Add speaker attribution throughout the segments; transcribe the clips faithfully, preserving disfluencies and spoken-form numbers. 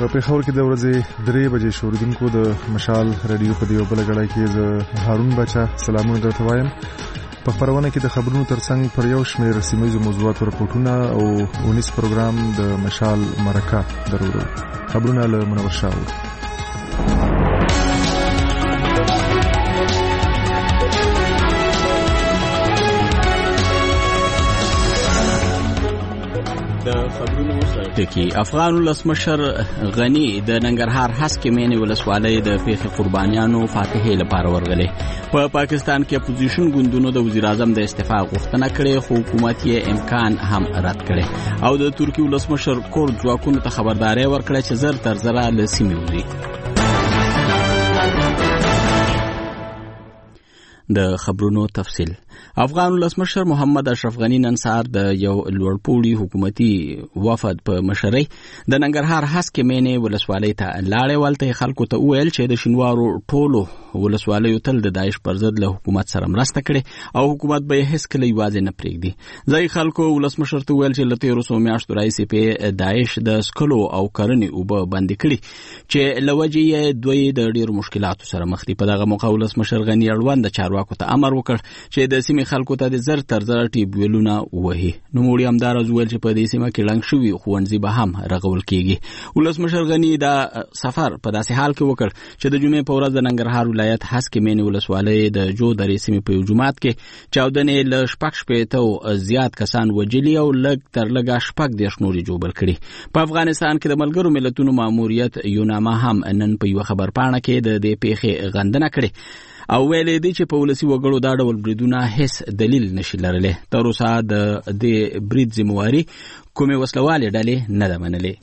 Speaker 1: په پېښور کې د ورځې درې بجې شوریدونکو د مشال رادیو په دیو بل غړای کې زه هارون بچا سلامونه درته وایم. په خبرونه کې د خبرونو ترڅنګ پر یو شمېر سیمایي موضوعاتو رپورټونه او ونیس پروګرام د مشال مرکه درلود. خبرونه له منور شاه.
Speaker 2: د خبرونو ټکی افغان ولسمشر غنی د ننګرهار هسکې مینې ولسوالۍ د پیښې قربانیانو فاتحې لپاره ورغلي. په پا پاکستان کې اپوزیشن ګوندونو د وزیر اعظم د استعفا غوښتنه کړې خو حکومت یې امکان هم رد کړي او د ترکی ولسمشر کورد ځواکونو ته خبرداري ورکړه چې زر تر زره له سیمې وځي. د خبرونو تفصیل. افغان ولسمشر محمد اشرف غنی نن سهار د یو لوړپوړي حکومتي وفد په مشرۍ د ننګرهار هسکې مینې ولسوالۍ ته لاړې. ولته خلکو ته وویل چې د شینوارو ټولو ولسوالیو تل د داعش پر ضد له حکومت سره مرسته کړې او حکومت به یې هیڅکله یوازې نه پرېږدي. ځایي خلکو ولسمشر ته وویل چې له تېرو څو میاشتو راهیسې په داعش د څښلو او کرنې اوبه بندې کړي چې له وجې یې دوی د ډېرو مشکلاتو سره مخ دي. په دغه موقع ولسمشر غني اړوند چارواکو ته امر وکړ چې د سیمې خلکو ته د زر تر زره ټیوبویلونه ووهي. نوموړي همداراز وویل چې په دې سیمه کې ړنګ شوي ښوونځي به هم رغول کېږي. ولسمشر غني دا سفر په داسې حال کې وکړ چې د جمعې په ورځ د ننګرهار ولایت هسکې مینې ولسوالۍ د جو درې سیمې په یو جومات کې چاودنې له شپږ شپېته زیات کسان وژلي او لږ تر لږه شپږ دېرش نورې جوبل کړي. په افغانستان کې د ملګرو ملتونو ماموریت یوناما هم نن په یوه خبرپاڼه کې د دې پیښې غندنه کړې او ویلې دي چې په ولسي وګړو دا ډول بریدونه هیڅ دلیل نشي لرلی. تر اوسه د دې برید ذمواري کومې وسلوالې ډلې نه ده منلې.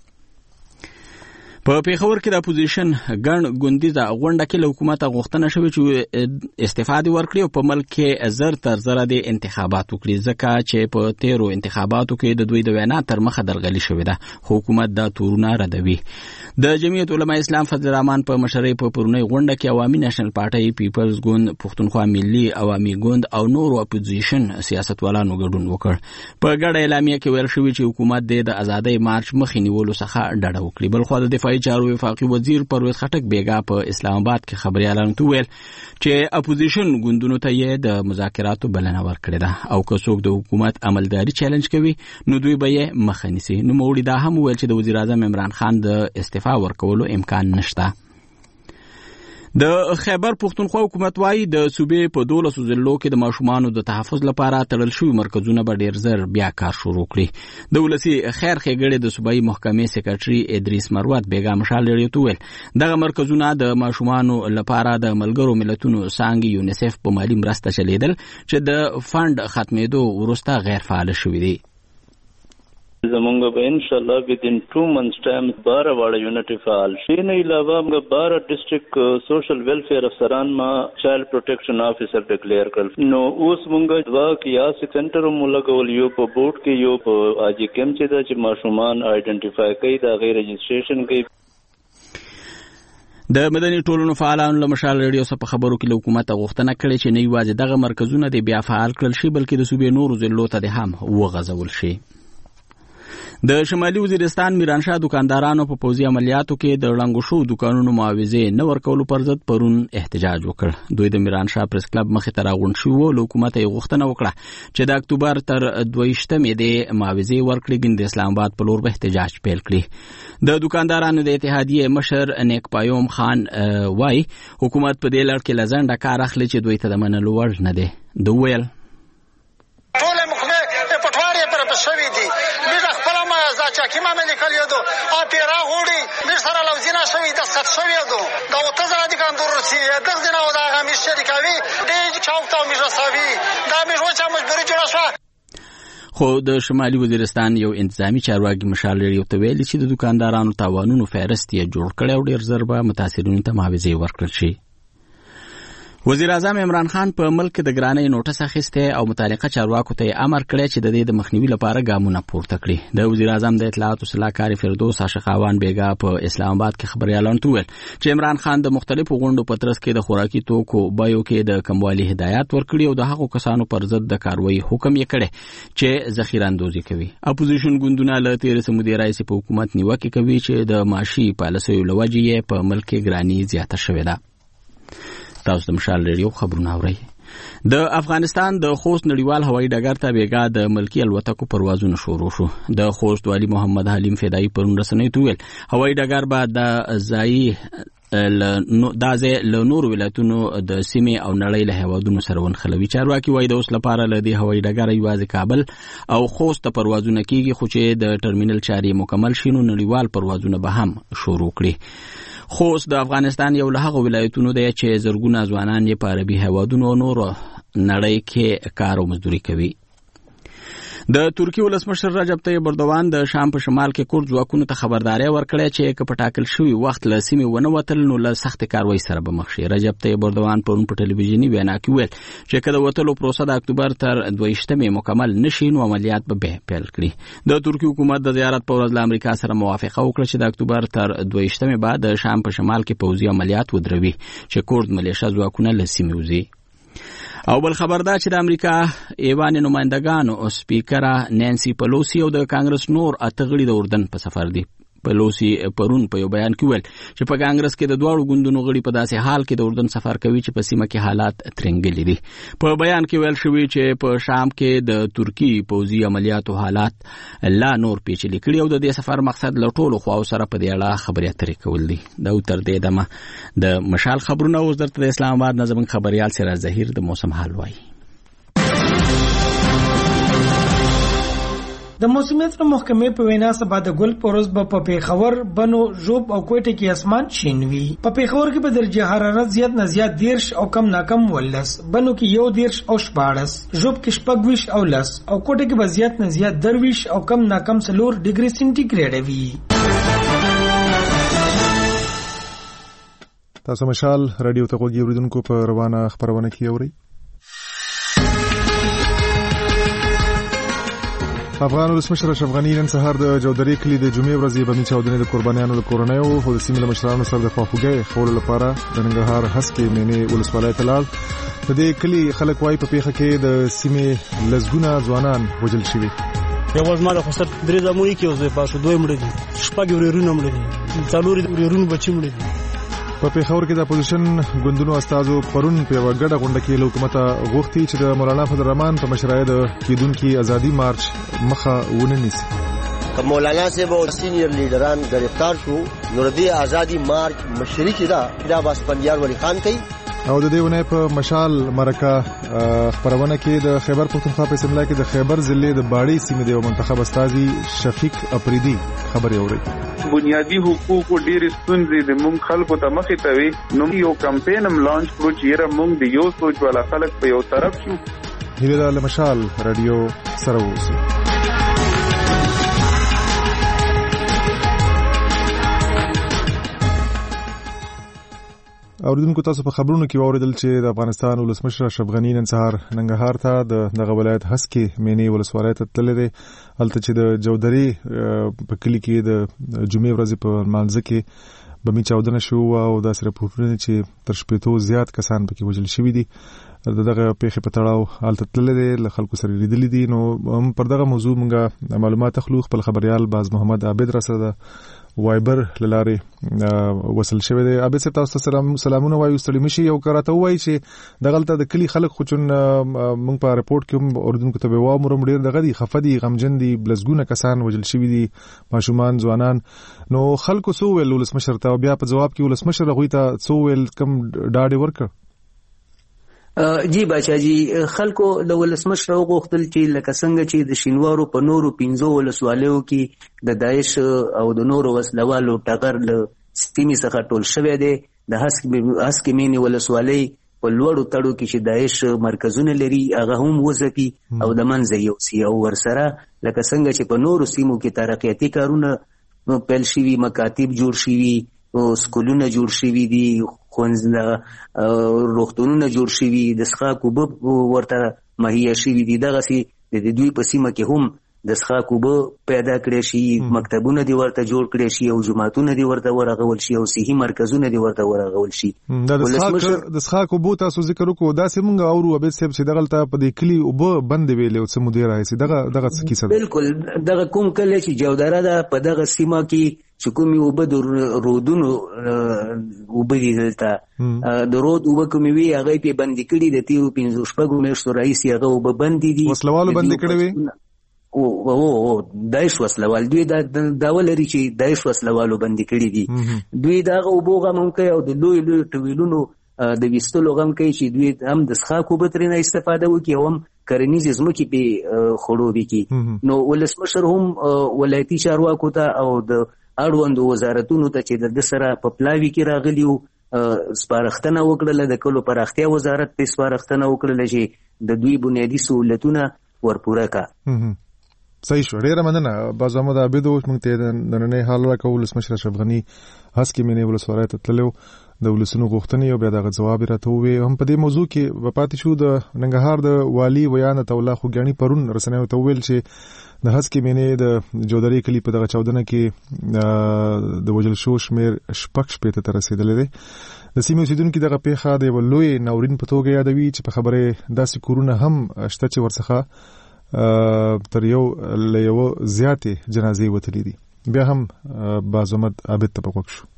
Speaker 2: په پېښور کې د اپوزیشن ګڼ ګوندیزه غونډه کې له حکومته غوښتنه شوې چې استعفا دې ورکړي او په ملک کې زر تر زره د انتخابات وکړي ځکه چې په تیرو انتخاباتو کې د دوی د وینا تر مخه درغلي شوې ده خو حکومت دا تورونه ردوي. د جمعیت علماء اسلام فضل الرحمن په مشرۍ په پرونۍ غونډه کې عوامي نېشنل پارټۍ، پیپلز ګوند، پښتونخوا ملي عوامي ګوند او نورو اپوزیشن سیاستوالانو ګډون وکړ. په ګډه اعلامیه کې ویل شوي چې حکومت د ازادۍ مارچ مخې نیولو څخه ډډه وکړي. بلخوا د دفاعي چارو وفاقي وزیر پرویز خټک بیګا په اسلام آباد کې خبريالانو ته ویل چې اپوزیشن ګوندونو ته یې د مذاکراتو بلنه ورکړې ده او که څوک د حکومت عملداري چیلنج کوي نو دوی به یې مخه نیسي. نوموړي دا هم ویل چې د وزیر اعظم عمران خان د استعفا ورکولو امکان نشته. د خیبر پښتونخوا حکومت وايي د صوبې په دولسو ضلعو کې د ماشومانو د تحفظ لپاره تړل شوي مرکزونه به ډېر زر بیا کار شروع کړي. د ولسي خیر ښېګړې د صوبایي محکمې سکرټري ادریس مروت بیګا مشال لري ته ویل دغه مرکزونه د ماشومانو لپاره د ملګرو ملتونو څانګې یونیسف په مالي مرسته چلیدل چې د فند ختمېدو وروسته غیر فعال شوي دي.
Speaker 3: زمونږ به ان شاء الله within two months time بارہ واړه یونټ فعال شي. نه علاوه موږ بارہ ډیسټریکټ سوشل ویلفیر افسران ما چایلډ پروټیکشن افیسر ډیکلیئر کړل. نو اوس موږ دوا کیا سنټر مو لګول یو په بورډ کې یو په اجي کم چې دا چې ماشومان آئیډنټیفای کوي دا غیر رجسټریشن کوي.
Speaker 2: د مدني ټولنو فعالانو له مشال ریډیو څخه په خبرو کې له حکومت غوښتنه کړې چې نه یوازې دغه مرکزونه د بیا فعال کړل شي بلکې د صوبې نورو ضلعو ته هم وغځول شي. د شمالي وزیرستان میرانشاه دکاندارانو په پوځي عملیاتو کې د ړنګو شو دکانونو معاوضې نه ورکولو پر ضد پرون احتجاج وکړ. دوی د میرانشاه پریس کلب مخې ته راغونډ شوي وو. له حکومته یې غوښتنه وکړه چې د اکتوبر تر دویشتمې د معاوضې ورکړي ګین د اسلام آباد په لور به احتجاج پیل کړي. د دکاندارانو د اتحادیې مشر نیک پایوم خان وای حکومت په دې لړ کې لزنده کار اخلي چې دوی ته د منلو وړ نه دی. د ویل
Speaker 4: چاکی ما ملي کلیو دو ا پیرا غوړي مې سره لوزینا شوی د سخت شوی دو دا وته زړه د کاندور سي دغه نه ودا غمی شریکاوي د چاوتا مې رساوي دا مې روچا مجبوري جوړه شو.
Speaker 2: خو د شمالي وزیرستان یو انتظامی چارواکي مشال لري ته ویلي چې د دکاندارانو تاوانونو فهرست یې جوړ کړی او ډیر زر به متاثرینو ته معاوضې ورکړل شي. وزیر اعظم عمران خان په ملک د ګرانۍ نوټس اخیسته او متعلقه چارواکو ته امر کړی چې د دې د مخنیوي لپاره ګامونه پورته کړي. د وزیر اعظم د اطلاعات او صلاحکار فردوس عاشقاوان بیګا په اسلام آباد کې خبريالانو ته ویل چې عمران خان د مختلفو غونډو په ترڅ کې د خوراکي توکو بیو کې د کموالي هدایت ورکړي او د هغو کسانو پر ضد د کاروایی حکم یې کړی چې ذخیره اندوزي کوي. اپوزیشن ګوندونه له تیر سمودي رئیس په حکومت نیوکه کوي چې د معاشي پالیسیو لوجې یې په ملک کې ګرانی زیاته شوې ده. تاسو د مشال ریډیو خبرونه اورئ. د افغانستان د خوست نړیوال هوایي ډګر ته بیګا د ملکی الوتکو پروازونه شروع شو. د خوست والی محمد حلیم فدایی پرون رسنیو ته ویل هوایي ډګر به د ځای دازه له نور ولایتونو د سیمې او نړۍ له هوادونو سره ونخلوي. چارواکي وایي د اوس لپاره له دې هوایي ډګر یوازې کابل او خوست ته پروازونه کیږي، خو چې د ټرمینل چارې مکمل شي نو نړیوال پروازونه به هم شروع کړي. خوست د افغانستان یو له هغو ولایتونو دی چې زرګونه ځوانان یې په عربي هیوادونو او نورو نړۍ کې کار او مزدوري کوي. د ترکیې ولسمشر رجب طیب اردوغان د شام په شمال کې کورد ځواکونو ته خبرداري ورکړه چې که په ټاکل شوي وخت له سیمې ونه وتل نو له سخت کاروایی سره به مخ شي. رجب طیب اردوغان پرون په ټلویزیوني وینا کې ویل چې که د وتلو پروسه د اکتوبر تر دویشتمې مکمل نشي نو عملیات به به پیل کړي. د ترکیې حکومت د زیارت په ورځ له امریکا سره موافقه وکړه چې د اکتوبر تر دویشتمې بعد د شام په شمال کې پوځي عملیات ودروي چې کورد ملیشه ځواکونه له سیمې وځي. او بل خبر دا چې د امریکا ایوان نمائندګانو سپیکره نانسی پلوسی او د کانګرس نور اته غړي د اردن په سفر دي. پلوسی پرون په یو بیان کې ویل چې په کانګرس کې د دواړو ګوندونو غړي په داسې حال کې د اردن سفر کوي چې په سیمه کې حالات ترنګلي دي. په بیان کې ویل شوی چې په شام کې د ترکی پوځي عملیاتو حالات لا نور پیچلي کړي او د دې سفر مقصد له ټولو خواو سره په دې اړه خبرې اترې کول دي. دا تر دې دمه د مشال خبرونه اوس درته د اسلام آباد نظم خبريال سراج ظهیر د موسم حال وایي.
Speaker 5: د موسمیت محکمې په وینا سبا د ګل پروز په پیښور بنو ژوب او کوټه کې اسمان شین وي. په پیښور کې به درجه حرارت زیات نه زیات دیرش او کم نه کم ولس، بنو کې یو دیرش او شپاړس، ژوب کې شپږویش او لس او کوټه کې به زیات نه زیات درویش او کم نه کم څلور ډیګري سنټیګریډ وي.
Speaker 1: تاسو مشال رادیو ته غوږی اوریدونکو په روانه خبرونه کې اورئ. افغان ولسمشر اشرف غني نن سهار د جودري کلی د جمعې ورځې بمي چاودنې د قربانیانو د کورنیو او د سیمې له مشرانو سره د خواخوږۍ خولو لپاره د ننګرهار هسکې مینې ولسوالۍ ته لاړ. د دې کلی خلک وايي په پیښه کې د سیمې لسګونه ځوانان وژل شوي.
Speaker 6: یو ځما د خسر درې زموږ کې اوسې پاسو دوی مړ دي، شپږ ورېرونه مړ دي، څلور ورېرونه بچي مړ دي.
Speaker 1: په پیښور کې د اپوزیشن ګوندونو استازو پرون په یو غډه غونډه کې له حکومت غوښتي چې د مولانا فضل الرحمن په مشرۍ د کیدونکو ازادي مارچ مخه ونه نیسي.
Speaker 7: که مولانا صاحب او سینیئر لیډران گرفتار شو نو د ازادي مارچ مشري کې دا د باسپندیار ولی خان کوي.
Speaker 1: او د دې ونه په مشال مرکه خبرونه کې د خیبر پختونخوا په سملا کې د خیبر ضلع د باړی سیمې د منتخب استاذي شفیق اپریدي خبري اوري.
Speaker 8: بنیادی حقوق او ډیر ستونزې د مونږ خلکو ته مخې ته وي نو یو کمپاین هم لانچ کړو چې را مونږ د یو سوچ والا خلک په یو طرف شو.
Speaker 1: هیله له مشال رادیو سره اوسئ. اوریدونکو تاسو په خبرونو کې اوریدل چې د افغانستان ولسمشر اشرف غني نن سهار ننګرهار ته د دغه ولایت هسکې مینې ولسوالۍ ته تللی دی. هلته چې د جودري په کلي کې د جمعې ورځې په لمانځه کې بمي چاودنه شو او داسې راپورټونه چې تر شپېتو زیات کسان پکې وژل شوي دي. دغه پیښې په تړاو هلته تللی دی، له خلکو سره لیدلي دي. نو پر دغه موضوع موږ معلومات اخلو. خپل خبريال باز محمد عابد را سره وایبر لاره وصل شوی دی. عابد صاحب تاسو سلام سلامونه وایو ستړي مشي او کراته وایي چې دغلته د کلی خلک خو چون موږ په رپورت کې هم اوردونکو ته ووا مروم ډیر دغه دي خفه دي غمجن دي بلسګونه کسان وجل شوی دي ماشومان ځوانان. نو خلکو سو ویل ولسمشر ته بیا په جواب کې ولسمشر غوي ته سو ویل کم ډاډ ورکړ.
Speaker 9: جی بچا جی خلکو د ولسمشر غوښتل چې لکه څنګه چې د شینوارو په نورو پنځو ولسوالیو کې د داعش او د نورو وسلوالو ټغر له سیمې څخه ټول شوی دی، د هسکې مینې ولسوالۍ په لوړو تړو کې چې داعش مرکزونه لري هغه هم وځپي او د منځه یوسي او ورسره لکه څنګه چې په نورو سیمو کې ترقیاتي کارونه پیل شوي، مکاتب جوړ شوي، سکولونه جوړ شوي دي، ښوونځي روغتونونه جوړ شوي، د څښاک اوبه ورته مهیا شوي دي. دغسې د دوی په سیمه کې هم د څښاک اوبه پیدا کړی شي، مکتبونه دې ورته جوړ کړی شي، او جوماتونه دې ورته ورغول شي، او صحي مرکزونه دې ورته ورغول شي.
Speaker 1: د څښاک اوبو تاسو ذکر وکړو، داسې موږ اورو عبید صاحب چې دغلته په دې کلي اوبه بندې ویلې او څه مودې راهیسې، دغه دغه څه کیسه ده؟
Speaker 9: بالکل دغه کوم کلی چې جودره ده په دغه سیمه کې چې کومې اوبه د رودونو اوبه دي، دلته د رود اوبه کومې وي هغه یې پې بندې کړي، د تېرو پنځو شپږو میاشتو راهیسې هغه اوبه بندې دي.
Speaker 1: وسلوالو بندې کړې وي؟
Speaker 9: او او داعش وسلوال دوی دا داول لري چې داعش وسلوالو بندي کړی دي. دوی دا غوبو غم کوي او د لوی لوی ټویلونو د وستلو غم کوي چې دوی هم د ښاکو بترینه استفاده وکړي او هم کرنیز ځمکې په خړوبي کې. نو ولسمشر هم ولایتي چارواکو ته او د اړوندو وزارتونو ته چې د سره په پلاوي کې راغلي وو سپارښتنه وکړله، د کلو پراختیا وزارت ته سپارښتنه وکړله چې د دوی بنیادي سہولتونه ورپوره کا.
Speaker 1: صحیح شو، ډیره مننه. باز احمد عابدو موږ ته د نننۍ حال راکول. ولسمشر اشرف غني هسکې مینې ولسوالۍ ته تللو، د ولسونو غوښتنې او بیا دغه ځواب راته وویل. هم په دې موضوع کې به پاتې شو. د ننګرهار د والي ویان الله خوګیاڼي پرون رسنیو ته وویل چې د هسکې مینې د جودرې کلي په دغه چاودنه کې د وژل شو شمېر شپږ شپېته ته رسېدلی دی. د سیمې اوسېدونکي دغه پیښه د یوه لوی ناورین په توګه یادوي چې په خبره داسې کورونه هم شته چې ورڅخه تر یو له یو زیاتې جنازې وتلي دي. بیا هم باز احمد عابد ته پوښتنه شو.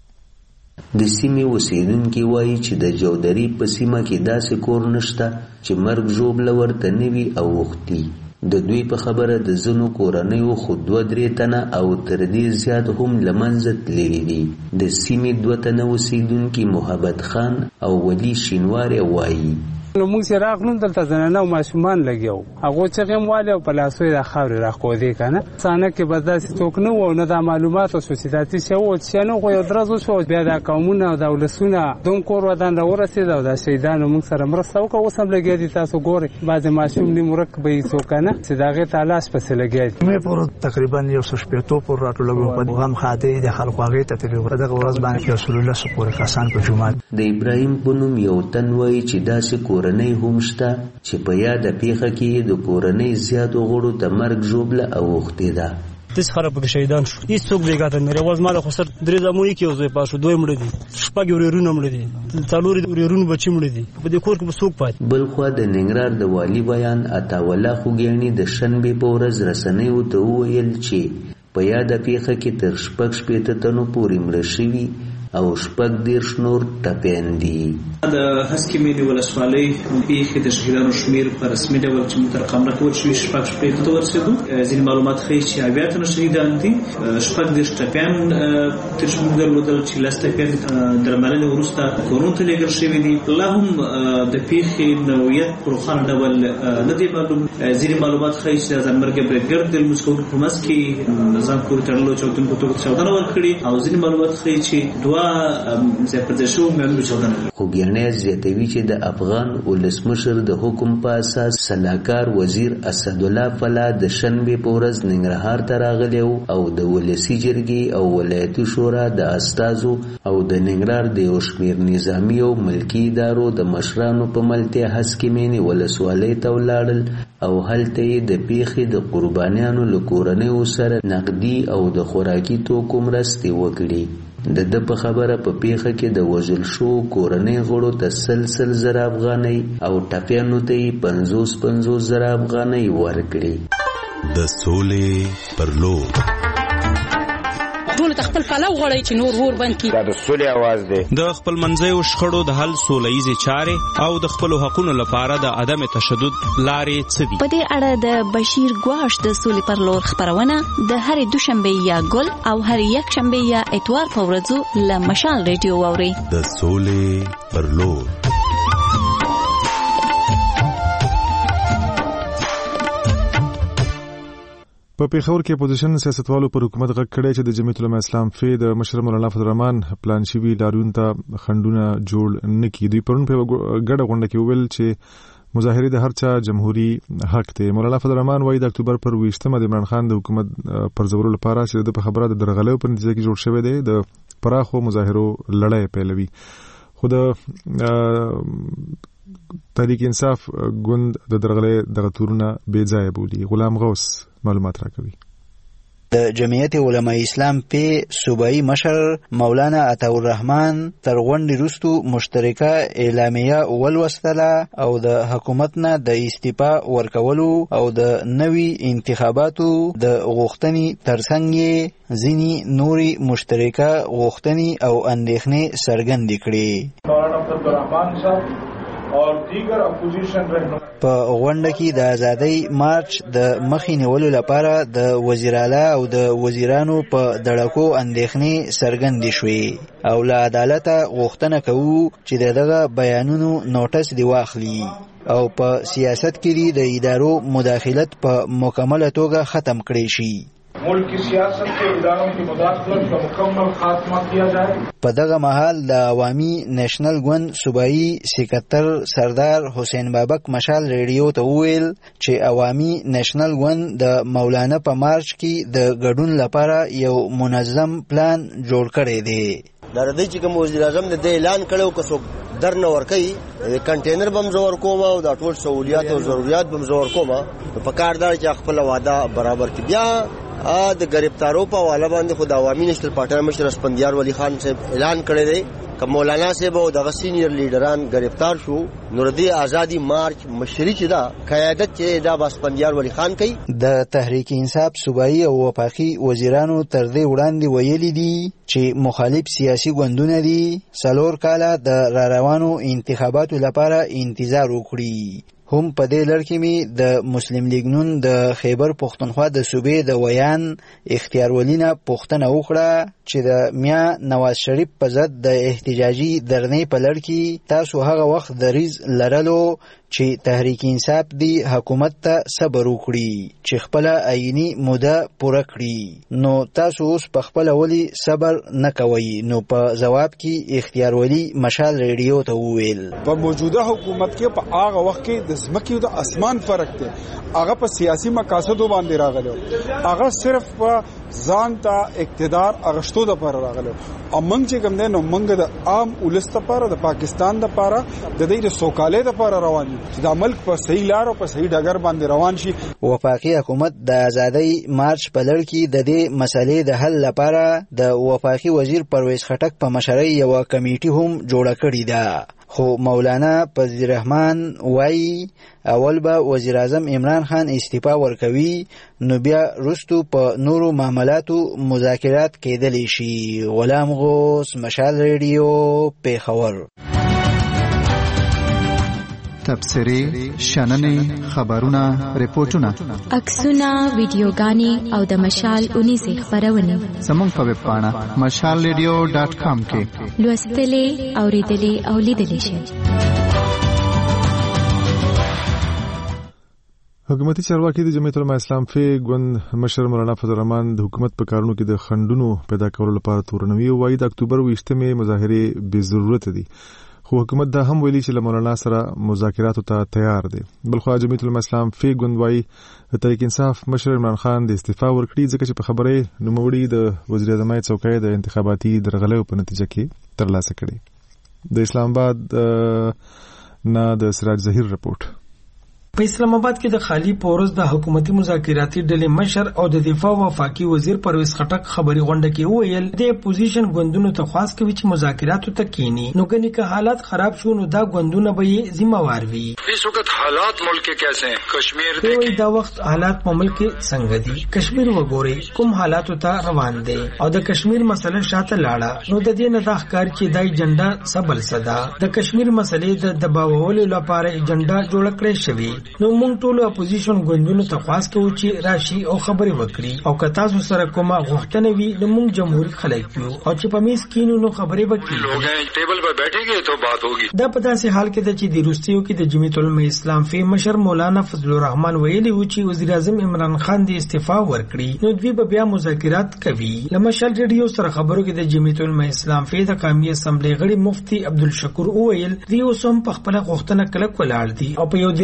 Speaker 10: د سیمې اوسېدونکي وایي چې د جودرې په سیمه کې داسې کور نشته چې مرګ ژوبله ورته نه وي او وختي. د دوی په خبره د ځینو کورنیو خو دوه درې تنه او تر دې زیات هم له منځه تللي دي. د سیمې دوه تنه اوسېدونکي محبت خان او ولی شینواری وایي
Speaker 11: نو موږ چې راغلو دلته زنانه او ماشومان لګیا وو، هغو چغې م والې او په لاسو یې د خاورې راښودې که نه. څانه کې به داسې څوک نه وو، نه دا معلومات وشو چې دا څه شی وو، چې شی نه خو یو درز وشو. بیا دا قومونه او دا ولسونه دوم کور ودان راورسېد او دا شهیدانو موږ سره مرسته وکړه. اوس هم لګیا دي، تاسو ګورئ بعضې ماشوم نیم ورک به یې څوک که نه چې د هغې ته لاس پسې لګیا دي.
Speaker 12: مې پور تقریبا یو څو شپېتو پورې راټولوي په غم خاطرې د خلکو هغې ته تللي وو. دغه ورځ باندې یو سلو لسو پورې کسان په جومات.
Speaker 10: د ابراهیم په نوم یو تن وایي چې داسې کورنۍ هم شته چې په یاده پیښه کې د کورنۍ زیاتو غړو ته مرګ ژوبله اوښتې ده.
Speaker 6: داسې خلک پکې شهیدان شو، هېڅوک بېګا ته نه لري. یوازې ما د خو سر درې زامنو کې یو ځای پات شو، دوی مړه دي، شپږ یې ورېرونه مړه دي، څلور یې ورېرونو بچي مړه دي. په دې کور کې به څوک پاتې.
Speaker 10: بل خوا د ننګرهار د والي بیان عطاالله خوګیاڼي د شنبې په ورځ رسنیو ته وویل چې په یاده پیښه کې تر شپږ شپېته تنو پورې مړه شوي او شپږ دېرش نور ټپیان دي.
Speaker 13: د هسکې مینې ولسوالۍ پیښې د شهیدانو شمېر په رسمي ډول چې موږ ته رقم راکول شوي شپږ شپېته ته ورسېدو. ځینې معلومات ښیي چې اویا تنه شهیدان دي، شپږ دېرش ټپیان تېر شمېر درلودل چې لس ټپیان درملنې وروسته کورونو ته لېږل شوي دي. لا هم د پیښې نوعیت په روښانه ډول نه دی معلوم. ځینې معلومات ښیي چې د ځانمرګي بریدګر د لمونځ کوونکو په منځ کې ځان پورې تړلو چاودنو په توګه چاودنه ورکړې، او ځینې معلومات ښیي چې دوه
Speaker 10: خوګیاڼي زیاتوي چې د افغان ولسمشر د حکم په اساس سلاکار وزیر اسدالله فلا د شنبې په ورځ ننګرهار ته راغلی او د ولسي جرګې او ولایتي شورا د استازو او د ننګرهار د یو شمېر نظامي او ملکي ادارو د مشرانو په ملتیا هسکې مینې ولسوالۍ ته ولاړل او هلته یې د پیښې د قربانیانو له کورنیو سره نقدي او د خوراکي توکو مرستې وکړي. د ده په خبره په پیښه کې د وژل شوو کورنۍ غړو ته سل سل زره افغانۍ او ټپیانو ته یې پنځوس پنځوس زره افغانۍ ورکړي.
Speaker 14: د سولې پر لور
Speaker 15: ټول خپل پلو غړي چې نور ور بند کی.
Speaker 16: دا د سولې आवाज دی.
Speaker 17: د خپل منځیو شخړو د حل سولهییزې چارې او د خپل حقوقو لپاره د عدم تشدد لارې څه دي.
Speaker 18: په دې اړه د بشیر ګواش د سولې پر لور خبرونه د هرې دوشنبه یا ګل او هرې یک شنبه یا اتوار په ورځو له مشال ریډیو واوري.
Speaker 14: د سولې پر لور.
Speaker 1: په پیښور کې اپوزیشن سیاستوالو پر حکومت غږ کړی چې د جمعیت العلماء اسلام فی د مشر مولانا فضل الرحمن پلان شوي لاریون ته خنډونه جوړ نه کړي. دوی پرون په ګډه غونډه کې وویل چې مظاهرې د هر چا جمهوریت حق دی. مولانا فضل الرحمن وایي د اکتوبر پر ویشتمه د عمران خان د حکومت پرځولو لپاره چې د په خبره د درغلیو په نتیجه کې جوړ شوی دی د پراخو مظاهرو لړۍ پیلوي. خو د تحریک انصاف ګوند د درغلې دغه تورونه بې ځایه بولي. غلام غوث معلومات راکوي.
Speaker 16: د جمعیت علماء اسلام په صوبایي مشر مولانا عطاالرحمن تر غونډې وروسته مشترکه اعلامیه ولوستله او د حکومت نه د استعفا ورکولو او د نوي انتخاباتو د غوښتنې ترڅنګ یې ځینې نورې مشترکه غوښتنې او اندېښنې څرګندې کړې. مولانا عطاالرحمن صاحب اور دیگر اپوزیشن رهنما په غونډه کې د ازادۍ مارچ د مخې نیولو لپاره د وزیر اعلی او د وزیرانو په دړکو اندېښنې څرګندې شوې او له عدالته غوښتنه کوو چې دغه بیانونو نوټس دی واخلي او په سیاست کې د ادارو مداخلت په مکمله توګه ختم کړي شي. ملک کی سیاست کے اداروں کی مداخلت کا مکمل خاتمہ کیا جائے. په دغه مهال د عوامي نېشنل ګوند صوبایي سکرټر سردار حسین بابک مشال ریډیو ته وویل چې عوامي نېشنل ګوند د مولانا په مارچ کې د ګډون لپاره یو منظم پلان جوړ کړی دی.
Speaker 7: دا ردی چې کوم وزیر اعظم د اعلان کړو که څوک در نه ورکي کنټینر بم زور کوم او د ټول سہولیات او ضرورت بم زور کوم په کار دار چې خپل وعده برابر کړي. بیا د گرفتارو په حواله باندې خو د عوامي نېشنل پارټي مشر اسفندیار ولی خان صاحب اعلان کړی دی که مولانا صاحب او دغه سینیر لیډران گرفتار شو نو د آزادی مارچ مشري چې دا قیادت چې دا اسفندیار ولی خان کوي.
Speaker 16: د تحریک انصاف صوبایي او وفاقي وزیرانو تر دې وړاندې ویلي دي چې مخالف سیاسي ګوندونه دي څلور کاله د را روانو انتخاباتو لپاره انتظار وکړي. هم په دې لړ کې می د مسلم لیگ نون د خیبر پښتونخوا د صوبې د ویان اختیار ولینه پښتنه وکړه چې د میا نواز شریف په ضد د احتجاجي درنې په لړ کې تاسو هغه وخت دریز لرلو چې تحریک انصاف دی حکومت ته صبر وکړي چې خپل عیني موده پوره کړي. نو تاسو اوس په خپل ولی صبر نه کوئ. نو په جواب کې اختیار ولی مشال ریډیو ته وویل
Speaker 19: په موجوده حکومت کې په هغه وخت کې د ځمکې او د اسمان فرق دی. هغه په سیاسي مقاصدو باندې راغلی، هغه صرف په ځان ته اقتدار اغشتو د پر راغلی. او موږ چې کوم دی نو موږ د عام ولس لپاره د پاکستان لپاره د دې د سوکالۍ لپاره روان یو چې د ملک په صحیح لار او په صحیح ډګر باندې روان شي.
Speaker 16: وفاقي حکومت د آزادۍ مارچ په لړ کې د دې مسلې د حل لپاره د وفاقي وزیر پرویز خټک په مشرۍ یو کمیټه هم جوړه کړې ده. خو مولانا فضل الرحمن وایي اول به وزیر اعظم عمران خان استعفا ورکوي نو بیا رستو په نورو معاملاتو مذاکرات کېدلی شي. غلام غوث مشال ریډیو پیښور.
Speaker 20: تبصرې، شننې، خبرونه، ریپورتونه،
Speaker 21: عکسونه، ویډیوګانې او د مشال اونیزې خبرونه
Speaker 20: زموږ په ویب پاڼه مشال ریډیو ډاټ کام کې
Speaker 21: لوستلې، اوریدلې او لیدلې شئ.
Speaker 1: حکومتي چارواکي د جمعیت علماء اسلام فی ګوند مشر مولانا فضل الرحمن د حکومت په کارونو کې د خنډونو پیدا کولو لپاره تورنوي او وايي د اکتوبر ویشتمې مظاهرې بې ضرورت دي. خو حکومت دا هم ویلي چې له مولانا سره مذاکراتو ته تیار دی. بلخو جمعیت علماء اسلام فی ګوند وايي د تحریک انصاف مشر عمران خان د استعفا ورکړي ځکه چې په خبرې نوموړي د وزیر اعظم څوکۍ د انتخاباتي درغلیو په نتیجه کې ترلاسه کړي. د اسلام آباد نه د سراج ظهیر رپورټ.
Speaker 5: په اسلام آباد کې د خالی پورز د حکومتي مذاکراتي ډلې مشر او د دفاع وفاقي وزیر پرویز خټک خبري غونډه کې وویل د اپوزیشن ګوندونو ته خاص کوي چې مذاکراتو ته کینی نو ګنې که حالات خراب شو نو دا ګوندونه به یې ذمہ وار وي.
Speaker 22: اس وخت حالات ملک کې کیسے ہیں کشمیر
Speaker 5: دی دا وخت حالات په ملک کې څنګه دي کشمیر وګورئ کوم حالاتو ته روان دي او د کشمیر مسله شاته لاړه نو د دې نه د ښکار چې د ایجنډا سبل صدا د کشمیر مسلې د دباوولو لپاره ایجنډا جوړ کړې شوی. نو موږ ټول اپوزیشن ګوندونو ته خاص کوو چې راشي او خبرې وکړي او که تاسو سره کومه غوښتنه وي نو موږ جمهوریت خلک یو او چې په میز کینو نو خبرې وکړي
Speaker 22: لوګ ټیبل پر بیٹھेंगे تو بات ہوگی.
Speaker 5: دا په داسې حال کې د چې د روسیو کې د جمعیت علماء اسلام فی مشر مولانا فضل الرحمن ویلي و چې وزیر اعظم عمران خان د استعفا ورکړي نو دوی به بیا مذاکرات کوي. لمشل ریډیو سره خبرو کې د جمعیت علماء اسلام فی د قومي اسمبلی غړي مفتی عبدالشکور وویل دی اوس هم په خپل غوښتنه کلک ولاړ دي او په یو دیرشم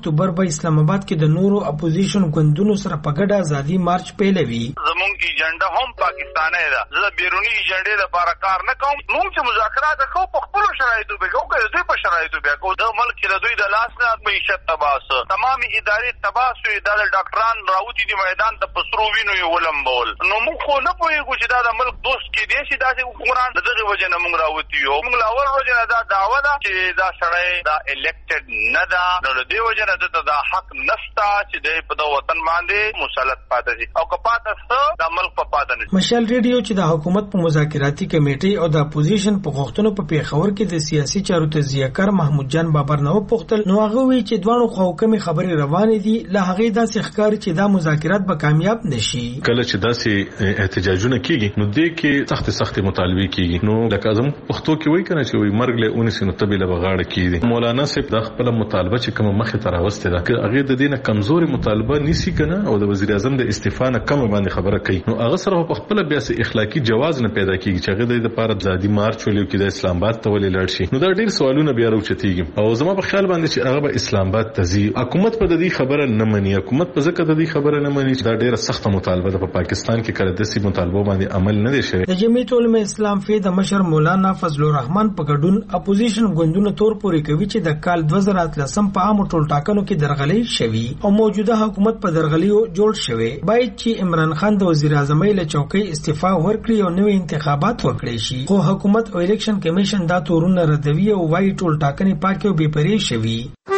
Speaker 5: اکتوبر په اسلام آباد کې د نورو اپوزیشن ګوندونو سره په ګډه ازادي مارچ پیلوي.
Speaker 3: زمونږ ایجنډا هم پاکستاني ده. زه بیرونی ایجنډې لپاره کار نه کوم. موږ چې مذاکرات کوو په خپل شرایطو به کوو، که دوی په شرایطو به کوو. د ملک د دوی د لاس نه معیشت تباس، تمام ادارې تباس وي. دا د ډاکټران راوتی دي میدان ته پسرو وینو یې ولمبول. نو موږ خو نه پوهېږو چې دا د ملک دوست کې دی چې داسې حکمران د دغې وجې نه موږ راوتي یو. موږ له اول وجې نه دا دعوه ده چې دا سړی دا الکټډ نه ده، نو له دې وجې نه دته دا حق نشته چې دی په د وطن باندې مسلط پاتې شي، او که پاتې څه دا ملک په پاتې نه شي.
Speaker 5: مشال ریډیو چې د حکومت په مذاکراتي کمیټې او د اپوزیشن په غوښتنو په پیښور کې د سیاسي چارو تجزیه کار محمود جان بابر نو پوښتل، نو هغه وی چې دوه خو کومې خبرې روانې دي، له هغه داسې ښکار چې دا مذاکرات به کامیاب نشي.
Speaker 4: کله چې داسې احتجاجونه کیږي نو دې کې سخت سخت مطالبه کیږي. نو لکه اعظم پښتو کې وایي کنه چې وي مرګ له اونې سينو تبي له بغاړه کیږي. مولانا صاحب د خپل مطالبه چې کوم مخه تر اوسته ده که هغه د دینه کمزوري مطالبه نيسي کنه او د وزیر اعظم د استعفا نه کم باندې خبره کوي، نو هغه سره په خپل بیا سي اخلاقی جواز نه پیدا کیږي چې هغه د لپاره ازادي مارچ ولې کې د اسلام آباد ته ولې لاړ شي. نو دا ډیر سوالونه بیا راوچتيږي او زما په خیال باندې چې هغه به اسلام آباد ته ځي. حکومت په دې خبره نه مني، حکومت په ځکه د دې خبره نه مني چې دا ډیره سخته مطالبه ده. په پاکستان کې کله د سي مطالبه باندې عمل نه دی شوی.
Speaker 5: د جمعیت علماء اسلام فی د مشر مولانا فضل الرحمن په ګډون اپوزیشن ګوندونو تور پورې کوي چې د کال دوه زره اتلسم په عام ټول ټاکنو کې درغلي شوی او موجوده حکومت په درغلیو جوړ شوی. باید چې عمران خان د وزیر اعظم له چوکۍ استعفا ورکړي او نوې انتخابات وکړي شي، خو حکومت او الیکشن کمیشن دا تورونه ردوي او وايي ټول ټاکنې پاکي او بې پرې شوی.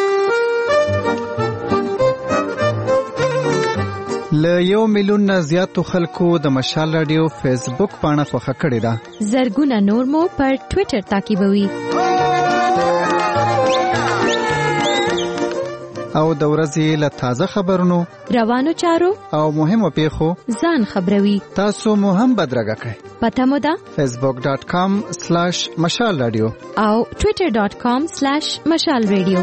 Speaker 20: ل یو میلیون نه زیاتو خلکو د مشال رادیو فیسبوک پاڼه خوښه کړې ده.
Speaker 21: زرګونه نور مو پر ټوئیټر تعقیبوي.
Speaker 20: او د ورځې له تازه خبرونو،
Speaker 21: روانو چارو
Speaker 20: او مهمو پیښو
Speaker 21: ځان خبروي.
Speaker 20: تاسو مو هم بدرګه کړئ.
Speaker 21: پته مو ده
Speaker 20: facebook dot com slash mashal radio
Speaker 21: او twitter dot com slash mashal radio.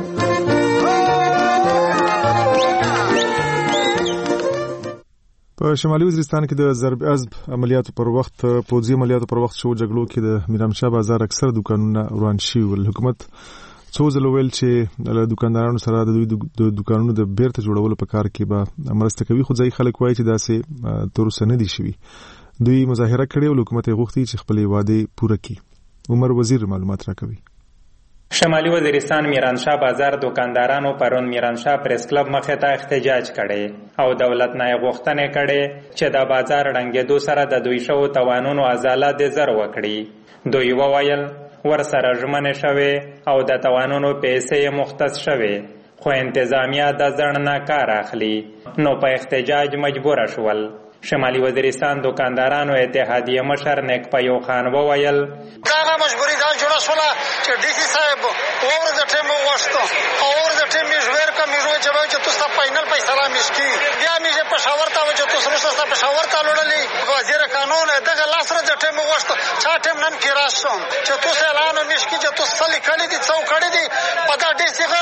Speaker 1: په شمالي وزیرستان کې د ضرب عزب عملیاتو پر وخت پوځي عملیاتو پر وخت شو جګړو کې د میرامشاه بازار اکثر دکانونه وران شوي ول. حکومت څو ځله ویل چې له دکاندارانو سره د دوی د دکانونو د بیرته جوړولو په کار کې به مرسته کوي، خو ځای خلک وایي چې داسې تر اوسه نه دي شوي. دوی مظاهره کړې او حکومت یې غوښتي چې خپلې وعدې پوره کړي. عمر وزیر معلومات راکوي.
Speaker 23: شمالي وزیرستان میرانشاه بازار دکاندارانو پرون میرانشاه پریس کلب مخې ته احتجاج کړي او دولت نه غوښتنه کړي چې د بازار ړنګېدو سره د دوی شو توانونو ازاله د زر وکړي. دوی وویل ورسره ژمنه شوه او د توانونو پیسې مختص شوه، خو انتظامیه د ځړ نه کار اخلي، نو په احتجاج مجبور شول. شمالي وزیرستان دکاندارانو اتحادیه مشر نیک پیو خان وویل
Speaker 24: دا مجبوری دا جوړه شوله چې ډي سي صاحب اور د ټیم وښتو اور د ټیم مجبور کا مجبور چې چې تاسو فائنل فیصله مشکی بیا مې په شاور ته چې تاسو سره په شاور ته لړلې وزیر قانون دغه لاسره د ټیم وښتو چا ټیم نن کې راشم چې تاسو اعلان مشکی چې تاسو صلی کړی دي څو کړی دي په دا ډي سي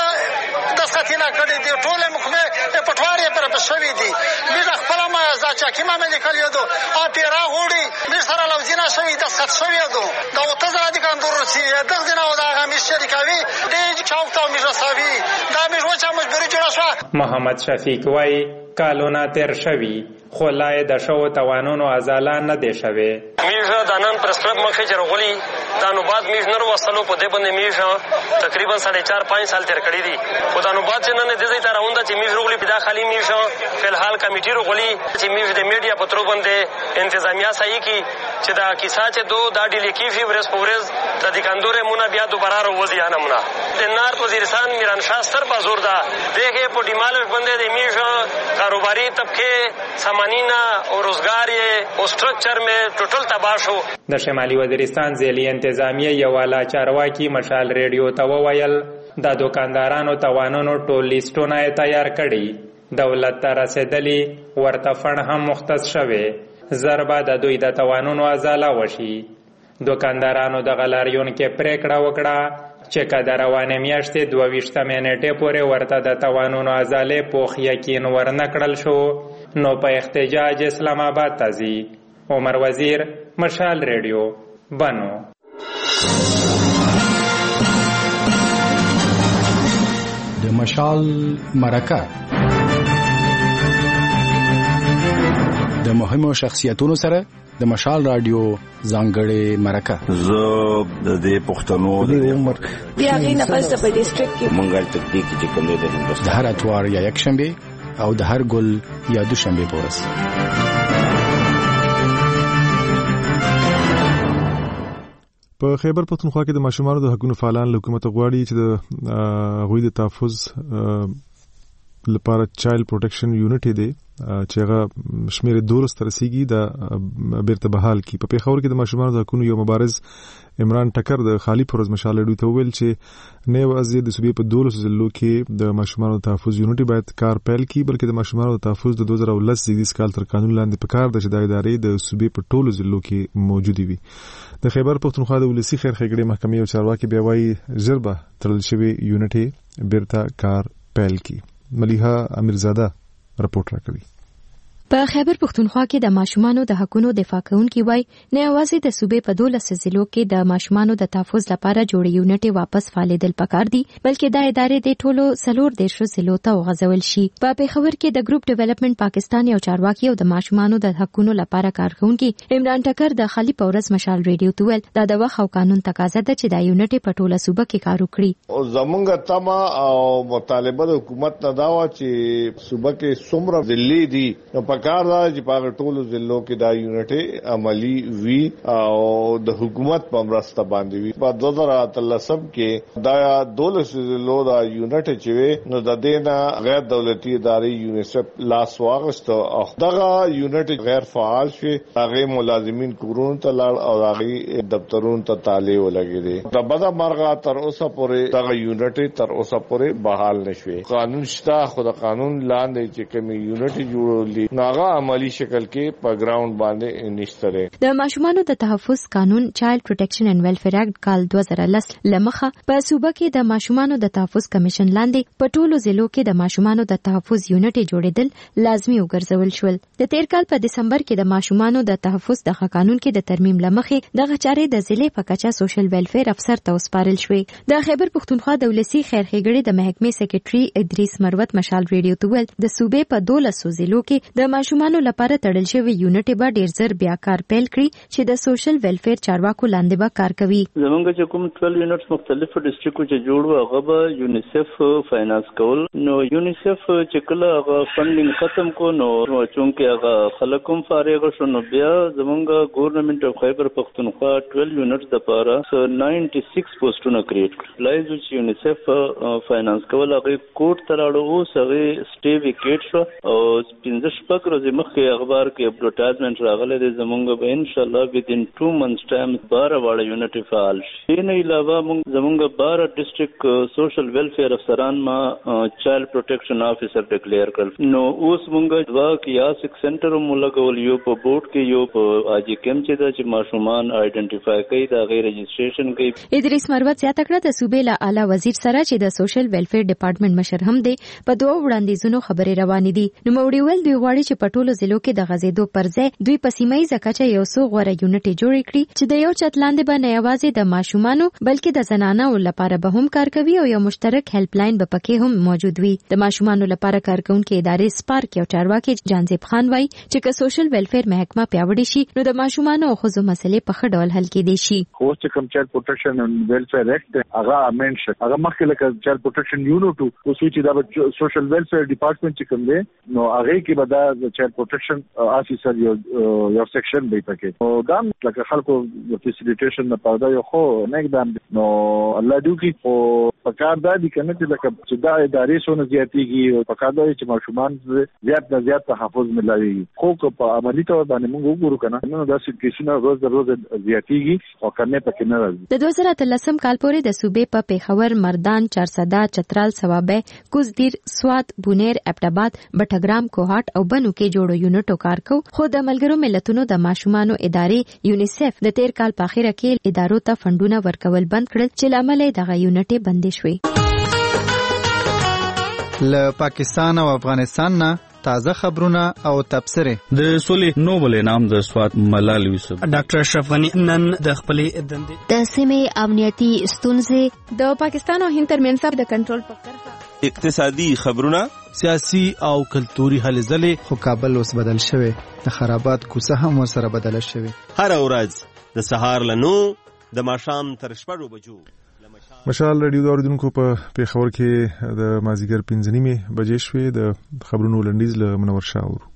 Speaker 24: د ساتینا کړی دي ټول مخمه پټوارې پر بشوي دي موږ خپل ما ځکه چې ما مې لیکلی دو ا پیرا هوډي موږ سره لوزینا شوی د ست شوی دو دا وته زړه دي کاندور سي دغه دینه او دا همیش شریکاوي دې چاوته موږ رسوي دا موږ وچا مجبوري جوړه شو.
Speaker 23: محمد شفیق وای کالونه تیر شوی خو لای د شو توانونو ازاله نه دی شوی.
Speaker 25: میږه د نن پر سپرب مخې جوړولي دا نو بعد میږ نور وصلو په دې باندې میږه تقریبا ساڑھے چار پانچ سال تیر کړی دي. خو دا نو بعد چې نن دې ځای ته راونده چې میږ رغلي په داخلي میږه فلحال کمیټي رغلي چې میږ د میډیا په تر باندې انتظامیه صحیح کی چې دا کیسه چې دو دا ډیلی کیفي ورس پورز د دکاندورې مونږ بیا دوباره وروځي انمنا د نارت وزیرستان میرانشاه ستر بازور دا دغه په ډیمال باندې د میږه کاروباري طبقه سامانینا او روزګار او سټرکچر میں ټوټل تباہ شو.
Speaker 23: د شمالي وزیرستان ځلې انتظامیه یو والا چارواکي مشال ریډیو ته وویل د دکاندارانو توانونو ټول لیستونه تیار کړي، دولت ته رسیدلی ورته فند هم مختص شوه، ضربه د دوی د توانونو ازاله وشي. دکاندارانو د غلاریون کې پریکړه وکړه چې کله روانه میاشتې دوه ویشتمه نیټه پورې ورته د توانونو ازاله پوخ یقین ورنکړل شو، نو په احتجاج اسلام آباد ته ځي. عمر وزیر، مشال ریډیو، بنو.
Speaker 2: د مشال مرکه د مهمو شخصیتونو سره د مشال رادیو ځانګړې مرکه.
Speaker 8: زه د دې پښتنو د عمر
Speaker 9: بیا غي نه پس په ډیسټریکټ کې
Speaker 8: منګل تکتیک چې کوم دی د هندوستان
Speaker 2: د هر اتوار یا یک شنبه او د هر ګل یا دوشنبه پورس.
Speaker 1: په خیبر پختونخوا کې د ماشومانو د حقوقو فعالان له حکومت غواړي چې د غوی د تحفظ لپاره چایلډ پروټیکشن یونټ دی چې هغه شمیر دولس تر رسیدي د بیرته بحال کی. په پیښور کې د ماشومانو د حقوقو یو مبارز عمران ټکر د خالی پروز مشال ډوی ته ویل چې نه وازي د صوبې په دولس ضلعو کې د ماشومانو د تحفظ یونټ باید کار پیل کی، بلکې د ماشومانو د تحفظ د دوه زره ولس زیږدیز کال تر قانون لاندې په کار د چې د ادارې د صوبې په ټولو ضلعو کې موجود وي. د خیبر پختونخوا د ولسی خیر ښېګړې محکمې او چارواکي بیا وايي ضربه تړل شوی یونټ بیرته کار پیل کی. ملیحه امیرزاده رپورټ راکوي.
Speaker 21: په خیبر پختونخوا کې د ماشومانو د حقوقو دفاع کوونکي وای نه یوازې د صوبې په دولس ضلعو کې د ماشومانو د تحفظ لپاره جوړې یونټ واپس فعالیدل پکار دي، بلکې د ادارې د ټولو سلور دیشو ضلعو ته وغځول شي. په پیښور کې د ګروپ ډیولپمنٹ پاکستان یو چارواکي او د ماشومانو د حقوقو لپاره کارکونکي عمران ټکر د خالی پورس مشال ریډیو ته ویل دا د وخت او قانون تقاضا ده چې د یونټ په ټوله صوبه کې کار وکړي.
Speaker 11: او زمونږ تما او مطالبه د حکومت نه دا و چې صوبه کې څومره ضلع دي نو پکار دا چې په ټولو ضلعو کې دا یونټ عملی وی او د حکومت په مرسته باندې وی. په دوه زره اتلسم کې دا دولس ضلعو دا یونټ چې نو د دینه غیر دولتي ادارې یونیسف لاس واغست او دغه یونټ غیر فعال شي، هغه ملازمین کورونو ته لاړ او هغه دفترونو ته تاله ولګي دي. د بده مرغه تر اوسه پورې دغه یونټ تر اوسه پورې بحال نشوي. قانون شته، خو د قانون لاندې چې کوم یونټ جوړولي ناغه عملی شکل کې په ګراوند باندې نشته.
Speaker 21: د ماشومانو د تحفظ قانون چایلډ پروټیکشن اینڈ ویلفیر اکټ کال دوه زره لس لمخه په صوبه کې د ماشومانو د تحفظ کمیشن لاندې په ټولو ضلعو کې د ماشومانو د تحفظ یونټ جوړیدل لازمي وګرځول شول. د تیر کال په دسمبر کې د ماشومانو د تحفظ د قانون کې د ترمیم لمخې دغه چارې د ضلع په کچه سوشل ویلفیر افسر ته وسپارل شوې. د خیبر پختونخوا د ولسی خیر ښېګړې د محکمې سیکریټري ادریس مروت مشال ریډیو ته ویل د صوبې په دولس ضلعو کې د ماشومانو لپاره تړل شوی یونټ به ډیر زر بیا کار پیل کړي چې د سوشل ویلفیر چارواکو لاندې به کار کوي.
Speaker 12: زمونږ چې کوم ټول یونټس مختلفو ډیسټریکټو چې جوړ و هغه به یونیسف فاینانس کول. نو یونیسف چې کله هغه فندینګ ختم کو نو چونکه هغه خلک هم فارغ شو نو بیا زمونږ ګورنمنت اف خیبر پختونخوا ټول یونټس لپاره نننۍ سکس پوسټونه کریټ کړل. لایز چې یونیسف فاینانس کول هغه کوټ تراړو اوس هغه سټي ویکټ شو او پنځه شپږ ورځې مخکې اخبار کې اډورټایزمنت راغلی دی زمونږ به ان شاء الله within two months time بارہ واړه یونټ فعال شي. نه علاوه موږ زمونږ بارہ ډیسټریکټ سوشل ویلفیر افسران ما چایلډ پروټیکشن افیسر ډیکلیئر کړل. نو اوس موږ دوا کې یا سکس سنټر مو لګول یو په بورډ کې یو په اجي کم چې دا چې ماشومان آئیډنټیفای کوي دا غیر رجسټریشن کوي.
Speaker 21: ادریس مروت زیاته کړه د صوبې له اعلی وزیر سره چې د سوشل ویلفیر ډپارټمنټ مشر هم دی په دوه وړاندیزونو خبرې روانې دي. نو موړي ول دوی غواړي چې په ټولو ضلعو کې د غزیدو پر ځای دوی په سیمه ییزه کچه یو څو غوره یونټ جوړ کړي چې د یو چت لاندې به نه یوازې د ماشومانو بلکې د زنانو لپاره به هم کار کوي او یو مشترک هیلپ لاین به پکې هم موجود وي. د ماشومانو لپاره کارکونکي ادارې سپارک یو چارواکي جانزیب خان وایي چې که سوشل ویلفیر محکمه پیاوړې شي نو د ماشومانو او ښځو مسلې په ښه ډول حل کېدای شي.
Speaker 26: خو چې کوم چایلډ پروټیکشن اینډ ویلفیر اکټ هغه امند شي هغه مخکې لکه چایلډ پروټیکشن یونټ او چې دا سوشل ویلفیر ډپارټمنټ چې کوم دی نو هغه کې به دا چایلډ پروټیکشن افیسر یو یو سیکشن به پکې او دا لکه خلکو د فیسیلیټیشن نه پاده یو خو نه اقدام نو الله دې کې په پکار دا دي کنه چې لکه چې دا ادارې سونه زیاتېږي او پکار دا چې ماشومان زیات نه زیات تحفظ ملایي خو په عملی تور باندې موږ وګورو کنه نو دا سټیشن روز د روز زیاتېږي او کنه پکې نه راځي.
Speaker 21: د دوه زره اتلسم کال پورې د صوبې په پیښور، مردان، چارسده، چترال، ثوابه، کوزدیر، سوات، بونیر، ابټاباد، بټګرام، کوهاټ او بنو کې جوړو یونټو کار کو. خو د ملګرو ملتونو د ماشومانو ادارې یونیسف د تیر کال په اخره کې ادارو ته فندونه ورکول بند کړل چې لامل یې دغه یونټ بندې شوې.
Speaker 20: له پاکستان او افغانستان نه تازه خبرونه او تبصره.
Speaker 27: د سولې نوبل انعام د سوات ملال یوسف
Speaker 28: ډاکټر اشرف غنی نن د خپلې دندې
Speaker 21: د سیمې امنیتي ستونزې
Speaker 29: د پاکستان او هند ترمنځ د کنټرول په کرښه
Speaker 6: اقتصادي خبرونه،
Speaker 7: سیاسي او کلتوري هلې ځلې.
Speaker 20: خو کابل اوس بدل شوی، د خرابات کوڅه هم ورسره بدله شوې.
Speaker 6: هر ورځ د سهار له نو د ماښام تر شپږو بجو
Speaker 1: مشال رادیو د اوریدونکو په پیښور کې د مازیګر پنځه نیمې بجې شوې. د خبرونو لنډیز له منور شاه اورو.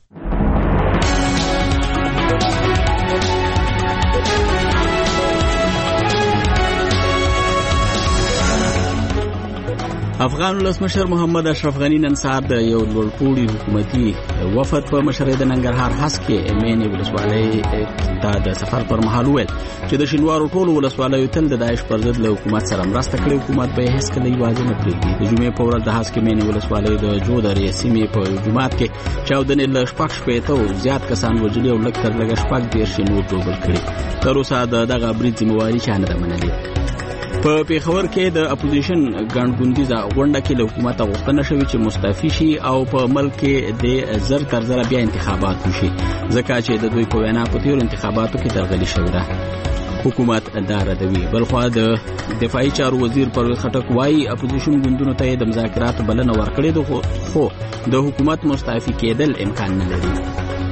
Speaker 10: افغان ولسمشر محمد اشرف غنی نن سهار د یو لوړپوړي حکومتي وفد په مشرۍ د ننګرهار هسکې مینې ولسوالۍ ته د سفر پر مهال وویل چې د شینوارو ټولو ولسوالیو تل د داعش پر ضد له حکومت سره مرسته کړې، حکومت به یې هېڅکله یوازې نه پرېږدي. د جمعې په ورځ د هسکې مینې ولسوالۍ د جودرې سیمې په یو جومات کې چاودنې له شپږ شپېته زیات کسان وژلي او لږ تر لږه شپږ دېرش یې نور ژوبل کړي. تر اوسه د دغه برید ذمهواري چا نه ده منلې. په پیښور کې د اپوزیشن ګڼګوندیزه غونډه کې له حکومت غوښتنه شوې چې مستعفي شي او په ملک کې د زر تر زره بیا انتخابات وشي، ځکه چې د دوی په وینا په تېرو انتخاباتو کې درغلي شوې ده. حکومت دا ردوي. بلخوا د دفاعي چارو وزیر پرویز خټک وایي اپوزیشن ګوندونو ته د مذاکراتو بلنه ورکړې ده، خو د حکومت مستعفي کېدل امکان نه لري.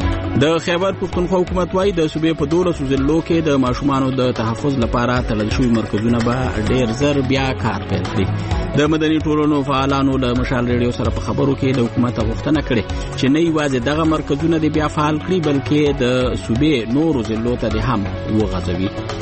Speaker 10: د خیبر پښتونخوا حکومت وایي د صوبې په دولسو ضلعو کې د ماشومانو د تحفظ لپاره تړل شوي مرکزونه به ډېر زر بیا کار پیل کړي. د مدني ټولنو فعالانو له مشال ریډیو سره په خبرو کې له حکومت غوښتنه کړې چې نه یوازې دغه مرکزونه دې بیا فعال کړي بلکې د صوبې نورو ضلعو ته دې هم وغځوي.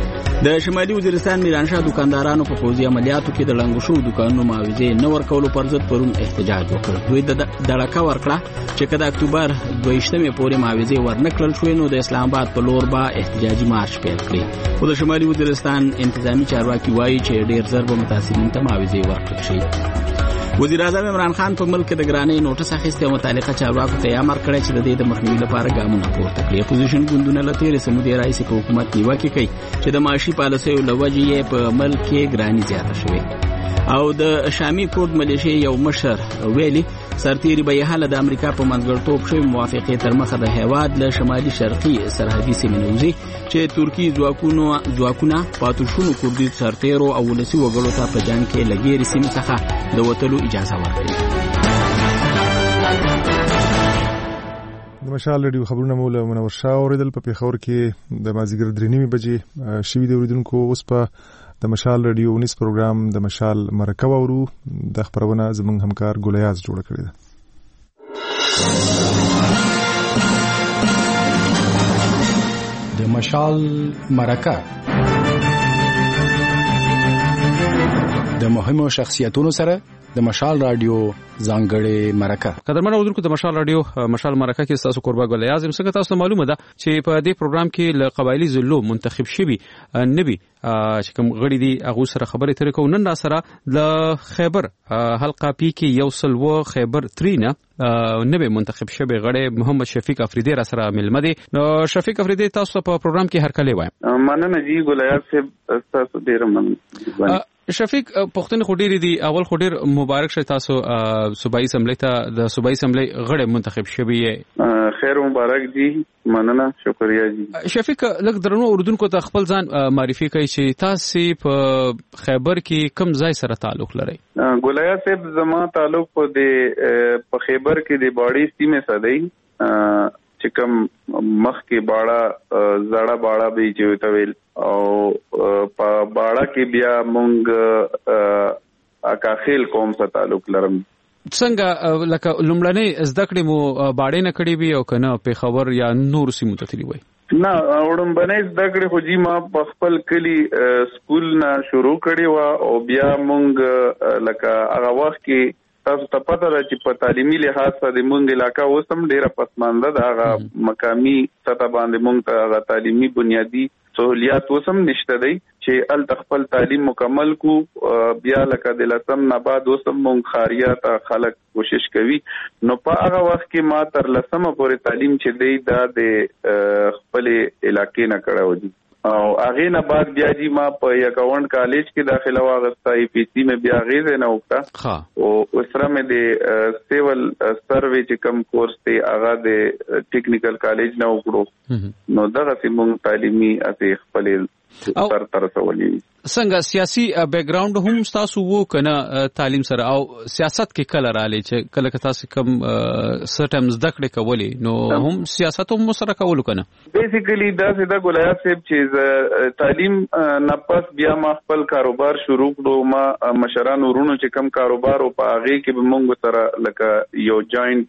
Speaker 10: د شمالي وزیرستان میرانشاه دکاندارانو په پوځي عملیاتو کې د ړنګو شوو دوکانونو معاوضې نه ورکولو پر ضد پرون احتجاج وکړ. دوی د دړکه ورکړه چې که د اکتوبر دوه ویشتمې پورې معاوضې ورنه کړل شوې نو د اسلام آباد په لور به احتجاجي مارش پیل کړي. خو د شمالي وزیرستان انتظامی چارواکي وایي چې ډېر زر به متاثرین ته معاوضې ورکړل شي. وزیر اعظم عمران خان په ملک د ګرانۍ نوټس اخیستی او متعلقه چارواکو ته یې امر کړی چې د دې د مخنیوي لپاره ګامونه پورته کړي. اپوزیشن ګوندونه له تېرې سمودې راهیسې په حکومت نیوکې کوي چې د معاشي پالیسیو له وجې یې په ملک کې ګراني زیاته شوې. او د شامي کورد ملیشې یو مشر ویلي سرتیري به یې هله د امریکا په منځګړتوب شوې موافقې تر مخه د هېواد له شمالي شرقي سرحدي سیمې نه وځي چې ترکي ځواکونه پاتوشونو کردي سرتیرو او ولسي وګړو ته په جنګ کې له ګیرې سیمې څخه د وتلو اجازه ورکړي.
Speaker 1: د مشال رادیو خبرونه مو له منور شاه اورېدل. په پیښور کې د مازیګر درې نیمې بجې شوي د اورېدونکو. اوس په د مشال رادیو اونیس پروګرام د مشال مرکه واورو. د خبرونه زموږ همکار ګولیاز جوړه کړې ده.
Speaker 2: د مشال مرکه د مهمو شخصیتونو سره د مشال رادیو ځانګړې مرکه.
Speaker 13: قدرمن اورونکو د مشال رادیو مشال مرکه کې تاسو قربا ګل اعظم څنګه تاسو معلومه ده چې په دې پروګرام کې له قبایلی ضلعو منتخب شوي نبي چې کوم غړي دي هغه سره خبرې ترې کوو. نن را سره د خیبر حلقه پی کې یو سلو خیبر ترینه نبي منتخب شوي غړي محمد شفیق افریدی را سره ملمه دي. نو شفیق افریدی تاسو په پروګرام کې هرکلی وایم.
Speaker 14: مننه جی ګل اعظم تاسو ډیر مننه.
Speaker 13: شفیق پښتون خډيري دي اول خډير مبارک شه تاسو صوبایي اسمبلی ته د صوبایي اسمبلی غړي منتخب شوي.
Speaker 14: خیر مبارک جی مننه شکریا جی.
Speaker 13: شفیق لکه درنو اردوونکو ته خپل ځان معرفي کوي چې تاسو په خیبر کې کوم ځای سره تعلق لرئ؟
Speaker 14: ګولیا صاحب زما تعلق په د په خیبر کې د باړې سیمه سره دی چې کوم مخ کې باړه زړه باړه به چې وته ویل او په باړه کې بیا مونږ اکاخیل قوم سره تعلق لرم.
Speaker 13: څنګه لکه لومړنۍ زده کړې مو باړې نه کړې وي او کنه په خبر یا نور سیمو ته تللی وای؟
Speaker 14: نه وړاندې زده کړې خو جی ما په خپل کلی سکول نه شروع کړې و او بیا مونږ لکه هغه وخت کې تاسو ته پته ده چې په تعلیمي لحاظ سره د مونږ علاقہ اوس هم ډیره پسمانده ده. هغه مقامي سطح باندې مونږ ته هغه تعلیمي بنیادی سہولیات اوس هم نشته دی چې ال خپل تعلیم مکمل کو. بیا لکه د لسم نه بعد اوس هم مونږ خاریه ته خلک کوشش کوي. نو په هغه وخت کې ما تر لسمه پورې تعلیم چې دی دا د خپل علاقې نه کړو دي او هغه نه بعد بیا جی ما په اکاونټ کالج کې داخله واغستا ای پی سی میں بیا غیزه نه وکړه. ها او اسره مې د سیول سروې چې کم کورس ته هغه د ټیکنیکل کالج نه وکړو. نو دغه سیمون تعلیمي اته خپل تر تر سوالي.
Speaker 13: څنګه سیاسي بیک ګراوند هم تاسو وو کنه تعلیم سره او سیاست کې کله رااله چې کله تاسو کوم سټمز دکړه کولې نو هم سیاست هم سره کول کنه
Speaker 14: بیسیکلی دا سیدا ګولیا صاحب چې تعلیم نه پس بیا ما خپل کاروبار شروع کړو ما مشران ورونو چې کم کاروبار او په هغه کې به مونږ سره لکه یو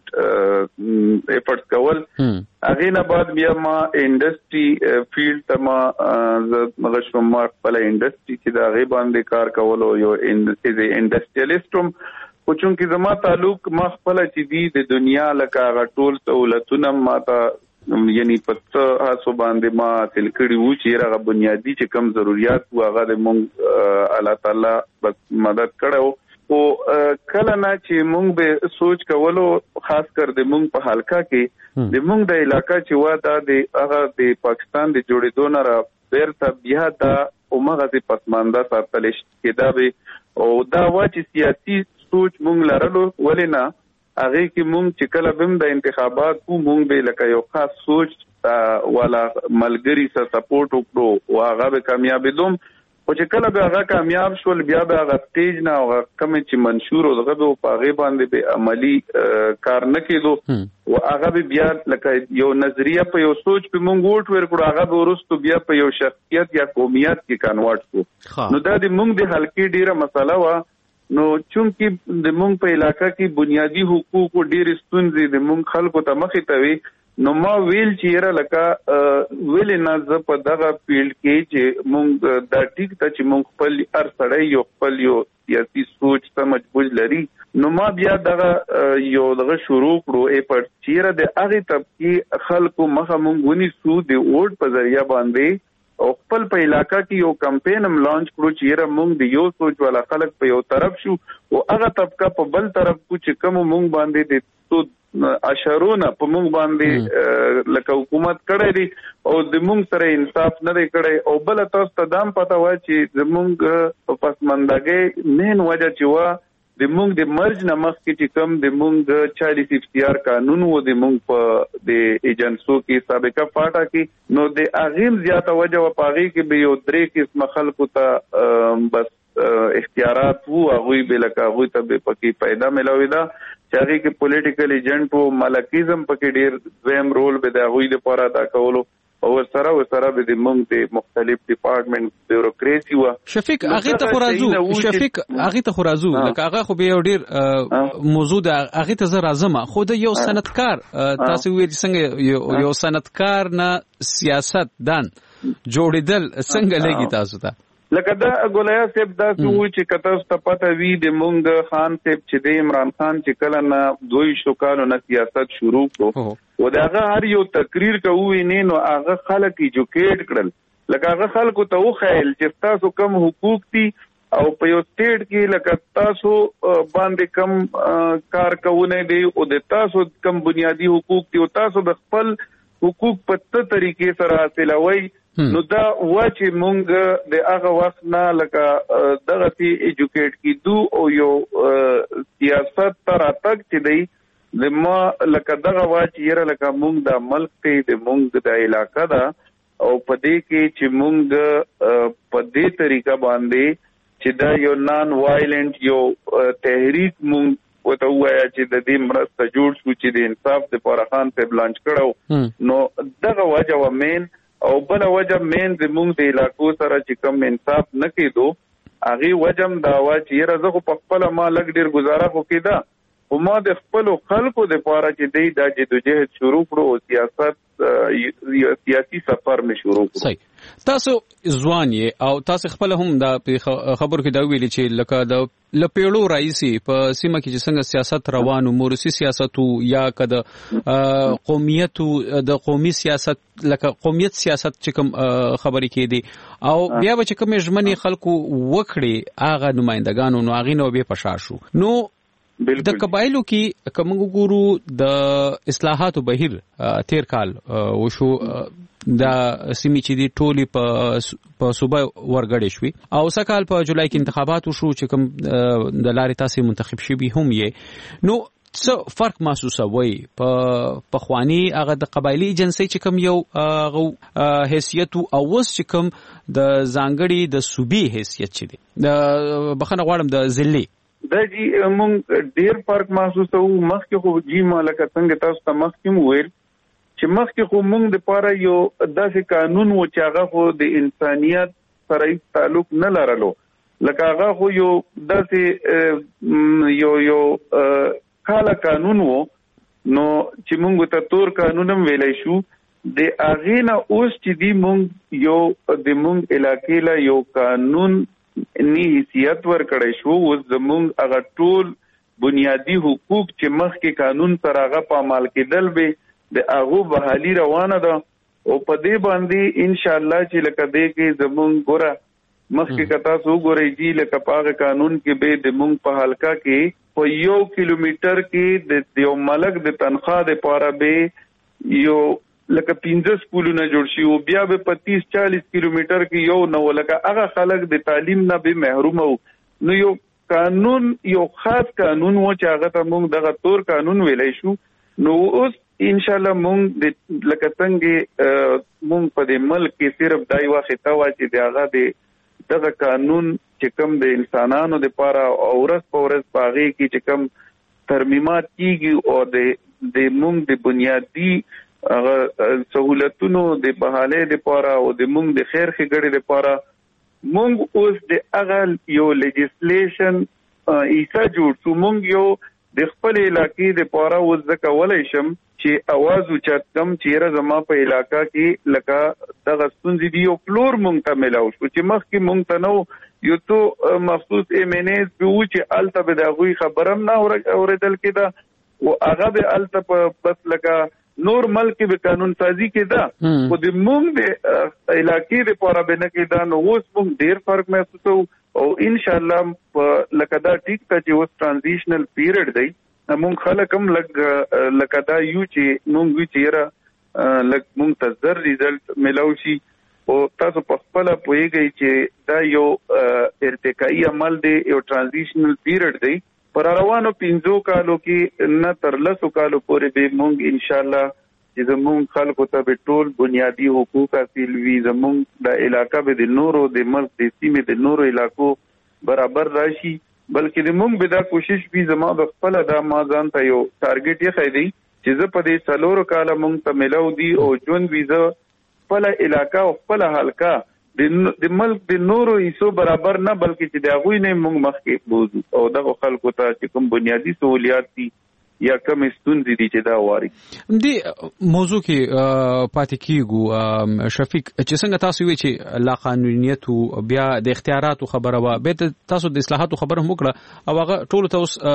Speaker 14: جاینټ ایفورټ کول هغه نه بعد بیا ما انډستری فیلډ ته ما مغه شوم ما خپل انډستری کې دا غي باندې کار کول او یو انډستریالیستوم خو چونکه زما تعلق ما خپل چې دی د دنیا لکه غټول سہولتونه ما ته یعنی پته هڅه باندې ما تل کړی وو چې هغه بنیادی چې کم ضرورت وو هغه د مونږ الله تعالی بس مدد کړو او کله نه چې مونږ به سوچ کولو خاص کر د مونږ په حلقہ کې د مونږ د علاقې چې وا دا د هغه د پاکستان د جوړېدو نه را بیرته بیا دا اومغه د پسمانده ساتل کې دا به او دا وا چې سیاسي سوچ مونږ لرلو ولې نه هغه کې مونږ چې کله بم د انتخابات کو مونږ به لکه یو خاص سوچ والا ملګری سره سپورټ وکړو او هغه به کامیاب دوم او چې کله به هغه کامیاب شول بیا به هغه سټیج نه هغه کوم چې منشور او دغه په هغه باندې به عملی کار نه کېدو او هغه به بیا لکه یو نظریه په یو سوچ په مونږ ووټ ورکړو هغه به ورستو بیا په یو شخصیت یا قومیت کې کنورټ شو نو دا د مونږ د حلقې ډیره مسله وا نو چونکی د مونږ په علاقې کې بنیادی حقوق او ډیر ستونزې د مونږ خلکو ته مخې ته وي نو ما ویل چې را لکه ویل نه ز په دغه فیلډ کې چې مونږ دا ټیک ته چې مونږ خپل هر سړی یو خپل یو سیاسي سوچ سمج بوج لري نو ما بیا دغه یو دغه شروع کړو ای پر چیرې د هغه طبقه خلکو مخه مونږ ونی سو د ووټ په ذریعہ باندې او خپل په علاقې کې یو کمپاین هم لانچ کړو چې را مونږ د یو سوچ والا خلک په یو طرف شو او هغه طبقه په بل طرف کو چې کوم مونږ باندې د تو اشارونه په مونږ باندې لکه حکومت کړی دی او د مونږ سره انصاف نه دی کړی او بل تاسو ته دام پته وای چې د مونږ په پسمندګۍ مین وجه چې وا د مونږ د مرج نه مخکې چې کوم د مونږ چالیس اختیار قانون وو د مونږ په د ایجنسو کې سابقه پاټه کې نو د اغیم زیاته وجه و پاغي کې به یو درې قسم خلکو ته بس اختیارات وو هغه به لکه هغه ته به پکې پیدا ملوي دا چې کې پولیټیکل ایجنټ او ملکیزم پکې ډیر دویم رول به د هغه لپاره ادا کولو او سره او سره به د موږ د مختلف ډپارټمنټ بیوروکراسي و
Speaker 13: شفیق هغه ته خورازو شفیق هغه ته خورازو لکه هغه خو به ډیر موضوع د هغه ته زه راځم خو د یو سندکار تاسو ویل څنګه یو سندکار نه سیاست دان جوړیدل څنګه لګی تاسو ته
Speaker 14: لکه دا ګولیا صاحب دا څه چې کته ست پته وی د مونږ خان صاحب چې د عمران خان چې کله نه دوی شوکانو نه سیاست شروع کړو و داغه هر یو تقریر کوي نه نو هغه خلک ایجوکیټ کړل لکه هغه خلکو ته وخیل چې تاسو کم حقوق دي او په یو سټیټ کې لکه تاسو باندې کم کار کوونه دی او د تاسو کم بنیادی حقوق دي او تاسو د خپل حقوق په ست طریقې سره حاصلوي نو دا و چې مونږ د هغه وخت نه لکه دغه تی ایجوکیټ کیدو او یو سیاست تر اتک چې دی د ما لکه دغه و چې یره لکه مونږ د ملک ته د مونږ د علاقې دا او په دې کې چې مونږ په دې طریقه باندې چې دا یو نان وایلنت یو تحریک مونږ وته وایا چې د دې مرسته جوړ شو چې د انصاف د پورخان ته بلانچ کړو نو دغه وجه و مین او بل وجه مین د مونږ د علاقو سره چې کم انصاف نه کېدو هغه وجم دا وا چې رزق په خپل ما لګ ډیر گزاره خو کېدا او ما د خپل خلکو د پاره چې دی دا جدوجہد شروع کړو سیاست سیاسي سفر می شروع کړو
Speaker 13: صحیح تاسو ځوان یې او تاسو خپل هم دا خبرو کې دا ویلي چې لکه د لپیړو رئیسي په سیمه کې چې څنګه سیاست روانو مورسي سیاست یا کده قومیت د قومي سیاست لکه قومیت سیاست چې کوم خبرې کې دي او بیا به چې کوم ژمنې خلکو وکړي هغه نمائندګانو نو هغه نو به پشا شو نو د قبایلو کې کوم ګورو د اصلاحاتو بهیر تیر کال وشو دا سیمه چې دی ټولي په صوبه ورګړې شوې او سکهال په جولای کې انتخابات وشو چې کوم د لارې تاسو منتخب شوي هم یې نو څه فرق محسوسوي په پخوانی هغه د قبایلی ایجنسی چې کوم یو حیثیت او اوس چې کوم د ځانګړي د صوبي حیثیت چې دی د بخنه غواړم د ضلعي
Speaker 14: دا جی مونږ ډیر فرق محسوسو مخکې خو جی مالکه څنګه تاسو ته مخکې وویل چې مخکې خو مونږ د پاره یو داسې قانون و چې هغه خو د انسانیت سره تعلق نه لرلو لکه هغه خو یو داسې یو یو کاله قانون و نو چې مونږ ته تور قانون هم ویلی شو د هغې نه اوس چې دی مونږ یو د مونږ علاقې له یو قانون نی حیثیت ورکړی شو اوس زمونږ هغه ټول بنیادی حقوق چې مخکې قانون سره هغه په عمل کېدل به د هغو بحالي روانه ده او په دې باندې ان شاء الله چې لکه دې کې زمونږ ګوره مخکې که تاسو وګورئ جی لکه په هغه قانون کې به د مونږ په حلقه کې په یو کیلومیټر کې د یو ملک د تنخواه دپاره به یو لکه پنځه سکولونه جوړ شي او بیا به په تیس چالیس کیلومیټر کې یو نه و لکه هغه خلک د تعلیم نه به محروم وو نو یو قانون یو خاص قانون و چې هغه ته مونږ دغه تور قانون ویلی شو نو اوس ان شاء الله مونږ د لکه څنګه مونږ په دې ملک کې صرف دای واخته وا چې د هغه د دغه قانون چې کوم د انسانانو لپاره او ورځ په ورځ پاغي کې چې کوم ترمیمات کیږي او د د مونږ د بنیادی هغه سہولتونو د بحاله لپاره او د مونږ د خیر ښېګړې لپاره مونږ اوس د هغه یو لیجسلیشن ایسا جوړ شو مونږ یو د خپل علاقې د پاره اوس ځکه ولی شم چې اواز اوچت کم چیرې زما په علاقه کې لکه دغه ستونزې دي او پلور مونږ ته ملاو شو چې مخکې مونږ ته نو یو تو مخصوص ایمنیز به و چې الته به د هغوی خبرم نه اورېدل کېده او هغه به الته په بس لکه نور ملک به قانون سازی کېده خو د مونږ د علاقې د پاره به نه کېده نو اوس مونږ ډېر فرق محسوسو او ان شاء الله لکه دا ټیک ته چې اوس ټرانزیشنل پیریډ دی مونږ خلک هم لږ لکه دا یو چې مونږ وي چې یاره لږ مونږ ته زر ریزلټ میلاو شي او تاسو په خپله پوهېږئ چې دا یو ارتقایي عمل دی یو ټرانزیشنل پیریډ دی پر روانو پنځو کالو کې نه تر لسو کالو پورې به مونږ انشاءالله چې زمونږ خلکو ته به ټول بنیادي حقوق حاصل وي زمونږ د علاقه به د نورو د ملک د سیمې د نورو علاقو برابر راشي بلکې د مونږ به دا کوشش وي زما د خپله دا ما ځان ته یو ټارګټ یې دی چې زه په دې څلورو کاله مونږ ته میلاو دي او ژوند وي زه خپله علاقه او خپله حلقه د ملک د نورو حصو برابر نه بلکې چې د هغوی نه مونږ مخکې بوځو او دغو خلکو ته چې کوم بنیادي سهولیات دي یا کوم ستونزې دي چې دا واري
Speaker 13: دې موضوع کې پاتې کیږو شفیق چې څنګه تاسو وی چې لا قانونیت بیا د اختیاراتو خبره وا به تاسو د اصلاحاتو خبره هم وکړه او هغه ټول ته اوس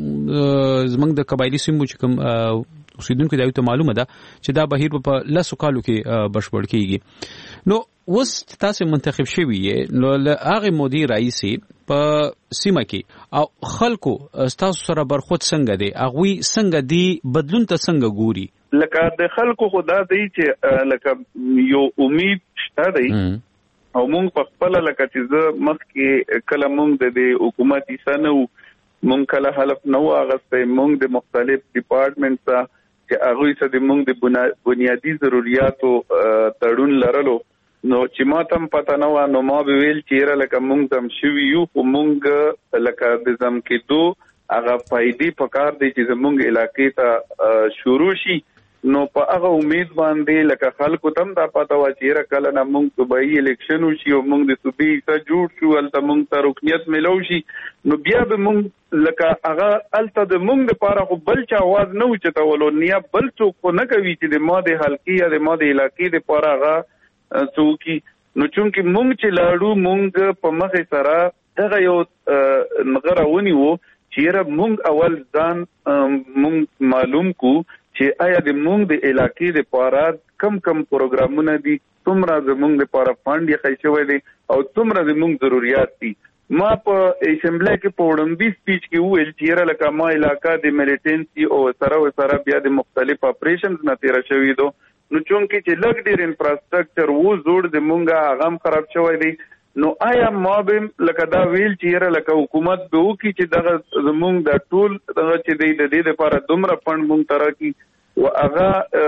Speaker 13: زمنګ د قبایلی سیمو چې کوم اوسیدونکو دا ته معلومه ده چې دا بهیر په لاسو کالو کې بشپړ کیږي نو اوس تاسو منتخب شوی نو له هغه مدیر رئیس په سیمه کې او خلکو تاسو سره برخود څنګه دی هغه څنګه دی بدلون ته څنګه ګوري
Speaker 14: لکه د خلکو خدا دی چې لکه یو امید شته دی او مونږ په خپل لکه چې زه مخکې کله مونږ د حکومت ایسانو مونږ کله حلف نو اغسته مونږ د مختلف ډپارټمنټ ته چې هغه څه د مونږ د بنیادی ضرورتو تړون لرلو نو چې ما تم پته نه و نو ما به ویل چې لکه مونږ تم شوي یو خو مونږ لکه د زم کېدو هغه فائدې پکار دی چې زمونږ علاقې ته شروع شي نو په هغه امید باندې لکه خلکو تم دا پته و چې کله نه مونږ صوبایي الیکشن وشي او مونږ د صوبې څخه جوړ شو هلته مونږ ته رکنیت میلو شي نو بیا به مونږ لکه هغه هلته د مونږ دپاره خو بل چا اواز نه اوچتولو یا بل څوک خو نه کوي چې د ما د حلقې یا د ما د علاقې دپاره هغه څوکي نو چونکې مونږ چې لاړو مونږ په مخې سره دغه یو نغره ونیو چې یاره مونږ اول ځان مونږ معلوم کو چې آیا د مونږ د علاقې دپاره کم کم پروګرامونه دي څومره زمونږ دپاره فنډ یې خی شوی دی او څومره زمونږ ضروریات دي ما په اسمبلی کې په وړاندې سپیچ کې وویل چې یاره لکه ما علاقه د میلیټنسي او سره و سره بیا د مختلف اپریشنز نه تېره شوي دو نو چونکې چې لږ ډېر انفراسټرکچر و زوړ د مونږه هغه هم خراب شوی دی نو آیا ما به لکه دا ویل چې لکه حکومت به وکړي چې دغه زمونږ د ټول دغه چې دی د دې لپاره دومره فند مونږ ته راکړي او هغه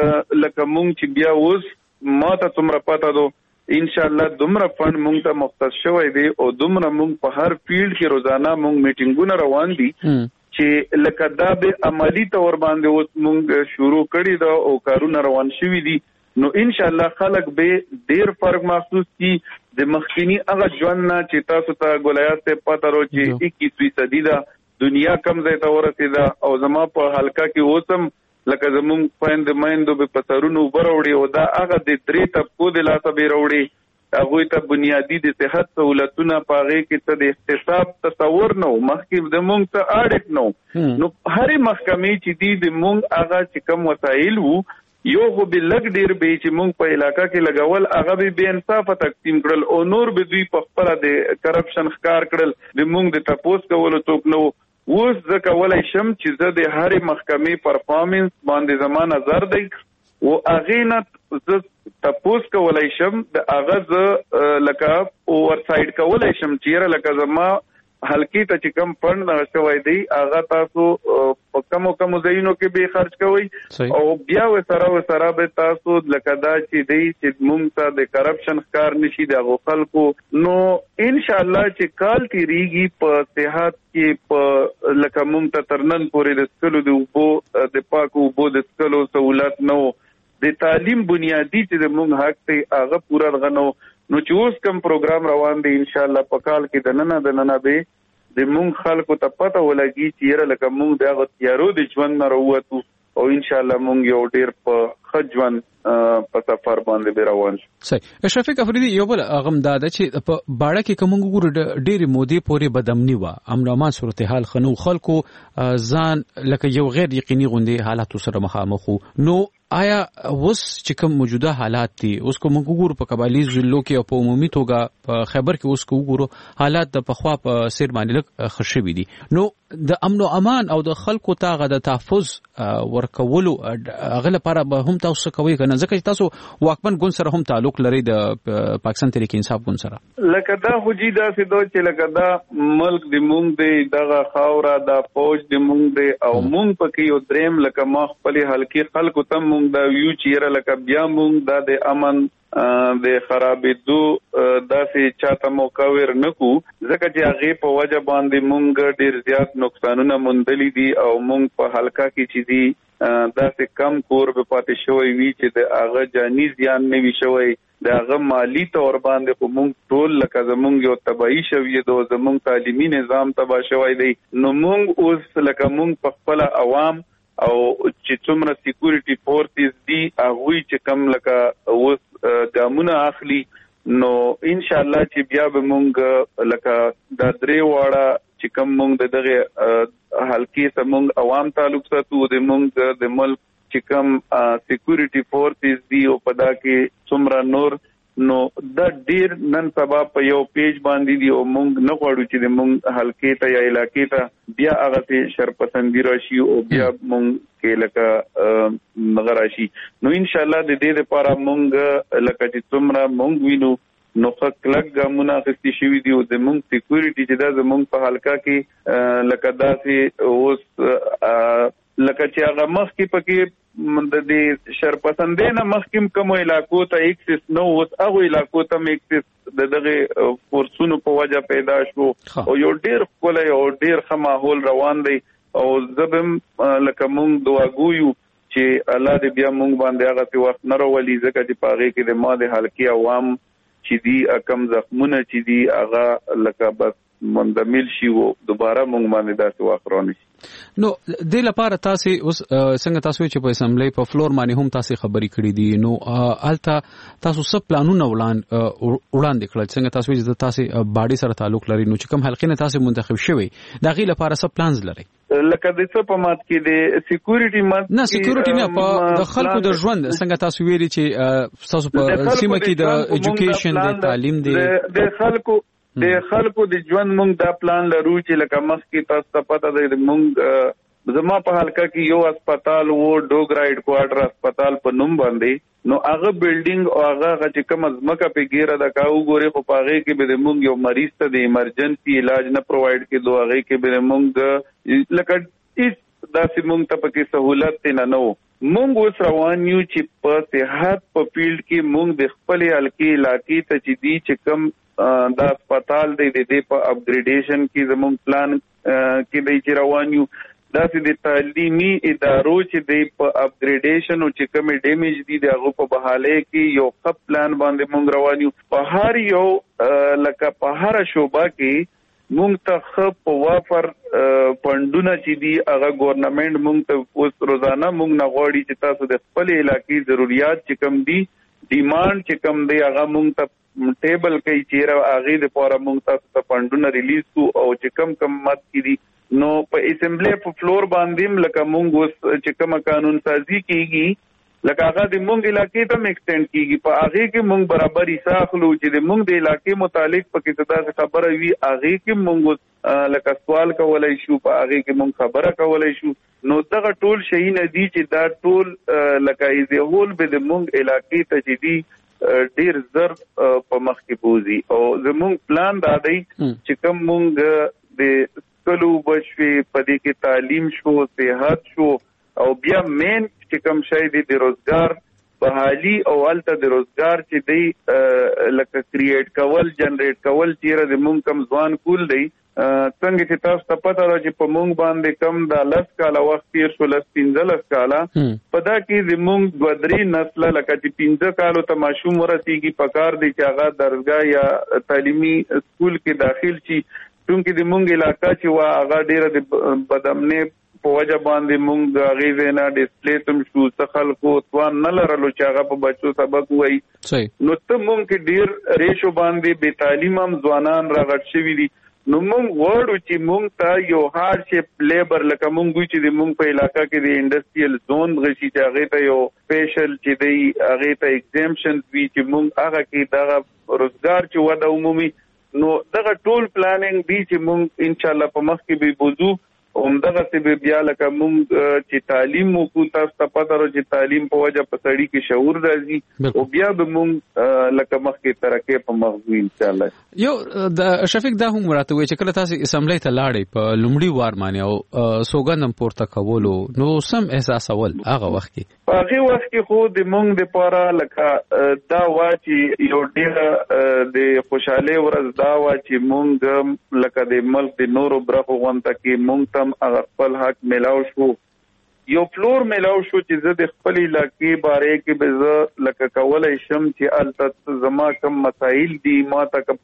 Speaker 14: لکه مونږ چې بیا اوس ما ته څومره پته ده ان شاء الله دومره فند مونږ ته مختص شوی دی او دومره مونږ په هر فیلډ کې روزانه مونږ میټینګونه روان دي چې لکه دا به عملی تور باندې اوس مونږ شروع کړی دا او کارونه روان شوي دي. نو ان شاء الله خلک به ډیر فرق محسوس کی د مخکینی هغه ژوند نه چې تاسو ته ګولایات ته پته ورو چې اکیس فیصدي دا دنیا کم ځای ته ورسېده او زما په حلقه کې اوسم لکه زمونږ پاند مایندو به پترونو وروړي او دا هغه د درې طبقو د لاسه به وروړي هغه ته بنیادی د صحت سہولتونه پاغه کې ته د احتساب تصور نو مخکې د مونږ ته اړیک نو نو هرې محکمې چې دی د مونږ هغه چې کم وسایل وو یو خو به لګ ډیر به چې مونږ په علاقہ کې لګول هغه به بے انصافه تقسیم کړل او نور به دوی په خپل د کرپشن ښکار کړل د مونږ د تپوس کولو څوک نو اوس زه کولای شم چې زه د هرې محکمې پرفارمنس باندې زما نظر دی او هغې نه زه تپوس کولای شم د هغه زه لکه اوور سایډ کولای شم چې لکه زما حلقې ته چې کم فند شوی دی هغه تاسو په کمو کمو ځایونو کې به خرج کوئ او بیا وسره وسره به تاسو لکه دا چې دی چې مونږ ته د کرپشن ښکار نشي د هغو خلکو نو ان شاء الله چې کال تیریږي په صحت کې په لکه مونږ ته تر نن پورې د څکلو د اوبو د پاکو اوبو د څکلو سهولت نه و د تعلیم بنیادي چې د مونږ حق دی هغه پوره دغه نه نو چې اوس کوم پروګرام روان دی ان شاء الله په کال کې د ننه د ننه به د مونږ خلکو ته پته ولګي چې یره لکه مونږ د هغه تیارو د ژوند نه راووتو او ان شاء الله مونږ یو ډیر په ښه ژوند په سفر باندې به روان شو.
Speaker 13: صحیح. شفیق افریدي یو بل غم دا ده چې په باړه کې کوم ګور ډېری مودې پورې بدامني و امن امان صورتحال خنو خلکو ځان لکه یو غیر یقیني غوندي حالات سره مخامخ نو آیا اوس چې کوم موجوده حالات دي اوس کوم ګورو په قبایلی ضلعو کې او په عمومي توګه په خیبر کې اوس ګورو حالات د پخوا په سیر باندې لږ خرشوي دي نو د امن او امان او د خلکو ته د تحفظ ورکولو هغه لپاره به هم تاسو کوي کنه ځکه چې تاسو واکمن ګوند سره هم تعلق لري د پاکستان تحریک انصاف ګوند سره
Speaker 14: لکه دا خو جی دا سې دوی چې لکه دا ملک د مونږ دی دغه خاوره دا فوج د مونږ دی او مونږ پکې یو دریم لکه ما خپل حلقې خلکو ته مونږ دا یو چیرې لکه بیا مونږ دا د امن د خرابېدو داسې چاته موقع ور نکو ځکه چې هغه په وجه باندې مونږ ډیر زیات نقصانونه موندلي دي او مونږ په حلقه کې چې دي داسې کم کور به پاتې شوی وي چې د هغه جاني زیان نه وي شوی د هغه مالی تور باندې خو مونږ ټول لکه زمونږ یو تباهي شوی دی زمونږ تعلیمي نظام تباه شوی دی نو مونږ اوس لکه مونږ په خپل عوام او چې څومره سکیورټي فورسز دي هغوی چې کم لکه اوس ګامونه اخلي نو ان شاء الله چې بیا به مونږ لکه دا درې واړه چې کم مونږ د دغه حلقې سره مونږ عوام تعلق ساتو د مونږ د ملک چې کم سکیورټي فورسز دي او په دا کې څومره نور نو دا ډیر نن سبا په یو پیج باندې دی او مونږ نه غواړو چې مونږ حلقې ته یا علاقې ته بیا هغه ته شرپسندي راشي او بیا مونږ کې لکه مغه راشي نو ان شاء الله د دې لپاره مونږ لکه چې څومره مونږ وینو نو کلک ګامونه اخیستي شوي دي او د مونږ سکیورټي چې دا زمونږ په حلقه کې لکه داسې اوس لکه چې هغه مخکې پکې د دې شرپسندۍ نه مخکې کوم علاقو ته اکسس نو اوس هغه علاقو ته اکسس د دغه فورسونو په وجه پیدا شو او یو ډیر ښکلی او ډیر ښه ماحول روان دی او زه به لکه مونږ دعاګویو چې الله دې بیا مونږ باندې هغه وخت نه راولي ځکه چې په هغې کې د ما د حلقې عوام چې دي کم زخمونه چې دي هغه لکه بس مندمل شي او دوباره مونږ باندې داسې وخت رانشي
Speaker 13: نو د لپاره تاسو اوس څنګه تاسو چې په اسمبلی په فلور باندې هم تاسو خبري کړې دي نو الته تاسو سب پلانونه وړاندې کړل څنګه تاسو چې تاسو باډي سره تعلق لري نو چې کوم حلقې نه تاسو منتخب شوي دا غي لپاره سب پلانز لري
Speaker 14: لکه د څه په مات کې د سکیورټي مات
Speaker 13: نه سکیورټي نه په د خلکو د ژوند څنګه تاسو ویلي چې تاسو په سیمه کې د ایجوکیشن د تعلیم دی
Speaker 14: د خلکو د خلکو د ژوند مونږ دا پلان لرو چې لکه مخکې تاسو ته پته ده مونږ زما په حلقه کې یو هسپتال وو ډوګرا هډ کوارټر هسپتال په نوم باندې نو هغه بلډینګ او هغه چې کوم ځمکه په ګیره د کاو ګوري خو پاغه کې به موږ یو مریض ته د ایمرجنسي علاج نه پرووایډ کړو هغه کې به موږ لکه هیڅ داسې موږ ته پکې سہولت نه نو موږ اوس روان یو چې په صحت په فیلډ کې موږ د خپل حلقې علاقې ته چې دی چې کوم د هسپتال دی د په اپګریډیشن کې زموږ پلان کې دی چې روان یو داسې د تعلیمي ادارو چې دی په اپګریډیشن او چې کوم ډیمیج دي دغه په بحاله کې یو خپ پلان باندې موږ روان یو په هر یو لکه په هر شوبه کې موږ ته خپ وافر پندونه چې دی هغه ګورنمنت موږ ته اوس روزانه موږ نه غواړي چې تاسو د خپل علاقې ضرورت چې کوم دي ډیماند چې کوم دی هغه موږ ته ټیبل کوي چې هغه د پوره موږ تاسو ته پندونه ریلیز کو او چې کم کم مت کړي نو په اسمبلی په فلور باندې لکه مونږ اوس چې کوم قانون سازي کیږي لکه هغه د مونږ علاقې ته ایکسټند کیږي په هغه کې مونږ برابر حسابلو چې د مونږ د علاقې متعلق پکې څه خبره وي هغه کې مونږ لکه سوال کولای شو په هغه کې مونږ خبره کولای شو نو دغه ټول شي نه دي چې دا ټول لکه ایزه هول به د مونږ علاقې ته چې دي ډیر زر په مخ کې بوزي او زمونږ پلان دا دی چې کوم مونږ د کلو بشوي پدې کې تعلیم شو صحت شو او بیا مین چې کوم شای دی د روزګار بحالي او الته د روزګار چې دی لکه کریټ کول جنریټ کول چیرې د مونږ کم ځوان کول دی څنګه چې تاسو ته پته راځي چې په مونږ باندې کم د لس کاله وخت تیر شو لس پنځلس کاله په دا کې د مونږ دوه درې نسله لکه چې پنځه کالو ته ماشوم ورسیږي پکار دی چې هغه درسګاه یا تعلیمي سکول کې داخل شي چونکې د مونږ علاقہ چې وا هغه ډیره د بدامنې په وجه باندې مونږ هغه وینا ډیسپلی تم شو څه خلکو توان نه لرلو چې هغه په بچو سبق وایي نو ته مونږ کې ډیر ریشو باندې بے تعلیم هم ځوانان راغټ شوي دي نو مونږ وړو چې مونږ ته یو هارډشپ لیبر لکه مونږ چې د مونږ په علاقہ کې د انډستریل زون غشي چې هغه ته یو سپیشل چې دی هغه ته ایگزامشن وی چې مونږ هغه کې دا روزګار چې ودا عمومي نو دغه ټول پلانینګ دی چې مونږ ان شاء الله په مخ کې به بوزو همدغه څه بیا لکه مونږ چې تعلیم وکړو تاسو ته پته راځي چې تعلیم په وجه په سړی کې شعور راځي او بیا به مونږ لکه مخ کې ترقه په مخ وي ان شاء الله
Speaker 13: یو د شفیق دا هم راته وي چې کله تاسو اسمبلی ته لاړې په لومړي وار باندې او سوګندم پورته کولو نو سم احساس اول هغه وخت کې
Speaker 14: په هغه وخت کې خو د مونږ د پاره لکه دا وا چې یو ډیر د خوشاله ورځ دا وا چې مونږ لکه د ملک د نورو برخو غونډه کې مونږ هغه خپل حق ملاو شو یو فلور ملاو شو چې زه د خپل علاقې باره کې به زه لکه کولای شم چې البته زما کم مسائل دي ما ته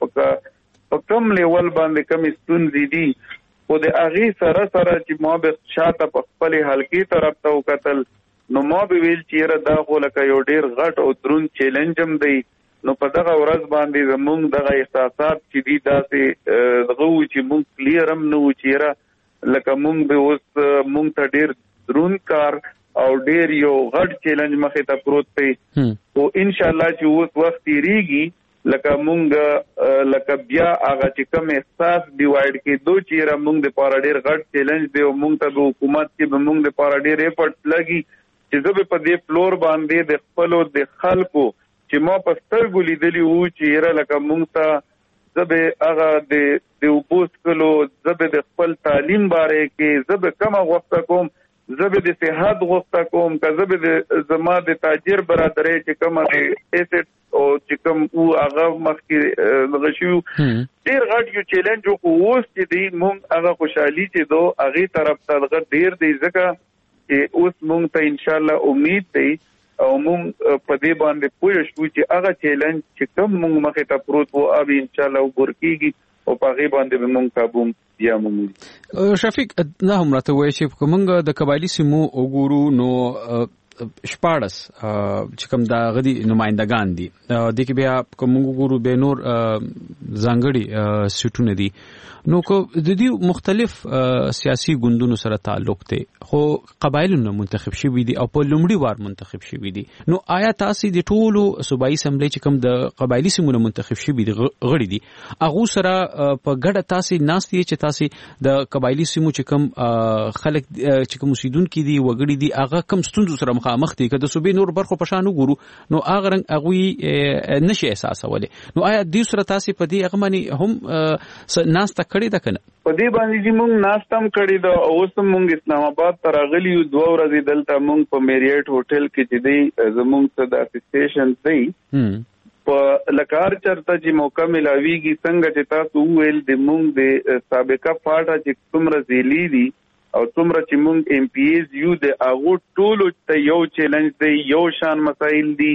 Speaker 14: په کم لیول باندې کم ستونزې دي خو د هغې سره سره چې ما به شاته په خپل حلقې طرف ته وکتل نو ما به ویل چې یاره دا خو لکه یو ډېر غټ او دروند چیلنج هم دی نو په دغه ورځ باندې زمونږ دغه احساسات چې دي داسې دغه و چې مونږ کلیر هم نه و چې یاره لکه مونږ به اوس مونږ ته ډیر دروند کار او ډیر یو غټ چیلنج مخې ته پروت دی او ان شاء الله چې اوس وخت تیریږي لکه مونږ لکه بیا هغه چې کوم احساس ډیوایډ کېدو چې را مونږ د پاره ډیر غټ چیلنج دی او مونږ ته د حکومت کې به مونږ د پاره ډیر ایفورټ لګي چې زه به په دې فلور باندې د خپلو د خلکو چې ما په سترګو لیدلي وو چې را لکه مونږ ته زبه هغه د د وبوس کلو زبه د خپل تعلیم باره کې زبه کومه وخت کوم زبه د صحت وخت کوم که زبه د زما د تاجر برادرې چې کومه ایسټ او چې کوم او هغه مخکې غشیو ډیر غټ یو چیلنج خو اوس چې دی مونږ هغه خوشحالي چې دو هغه طرف ته ډیر دی ځکه چې اوس مونږ ته ان شاء الله امید دی او مونږ په دې باندې پوه شو چې هغه چیلنج چې کوم مونږ مخې ته پروت وو اب ان شاء الله ورکیږي او په هغه باندې به مونږ قابو بیا مونږ
Speaker 13: شفیق نه هم راته وایي چې کومنګ د قبایلی سیمو وګورو نو شپارس چې کوم دا غدي نمائندگان دي د کې بیا کومنګ وګورو به نور ځانګړي سټونه دي نو کو د دې مختلف سیاسي ګوندونو سره تعلق دی خو قبایلونو منتخب شوي دي او په لومړي وار منتخب شوي دي نو آیا تاسو د ټولو صوبایي اسمبلی چې کوم د قبایلی سیمونو منتخب شوي دي غړي دي هغه سره په ګډه تاسو ناستي چې تاسو د قبایلی سیمو چې کوم خلک چې کوم اوسیدونکو دي وګړي دي هغه کوم ستونزو سره مخ مخامخ دي که د صوبې نور برخو په شان وګورو نو هغه رنګ هغوی نشي احساسولې نو آیا دې سره تاسو په دې هغه باندې هم ناسته کړې ده کنه
Speaker 14: په دې باندې چې موږ ناستم کړی دا اوس موږ اسلام آباد ته راغلی یو دوه ورځې دلته موږ په میریټ هوټل کې چې دی زموږ څه د اسسټیشن دی په لکار چرته چې موقع ملاویږي څنګه چې تاسو ویل د موږ د سابقه پاټه چې څومره زیلی دي او څومره چې موږ ایم پی ایز یو د هغو ټولو ته یو چیلنج دی یو شان مسایل دي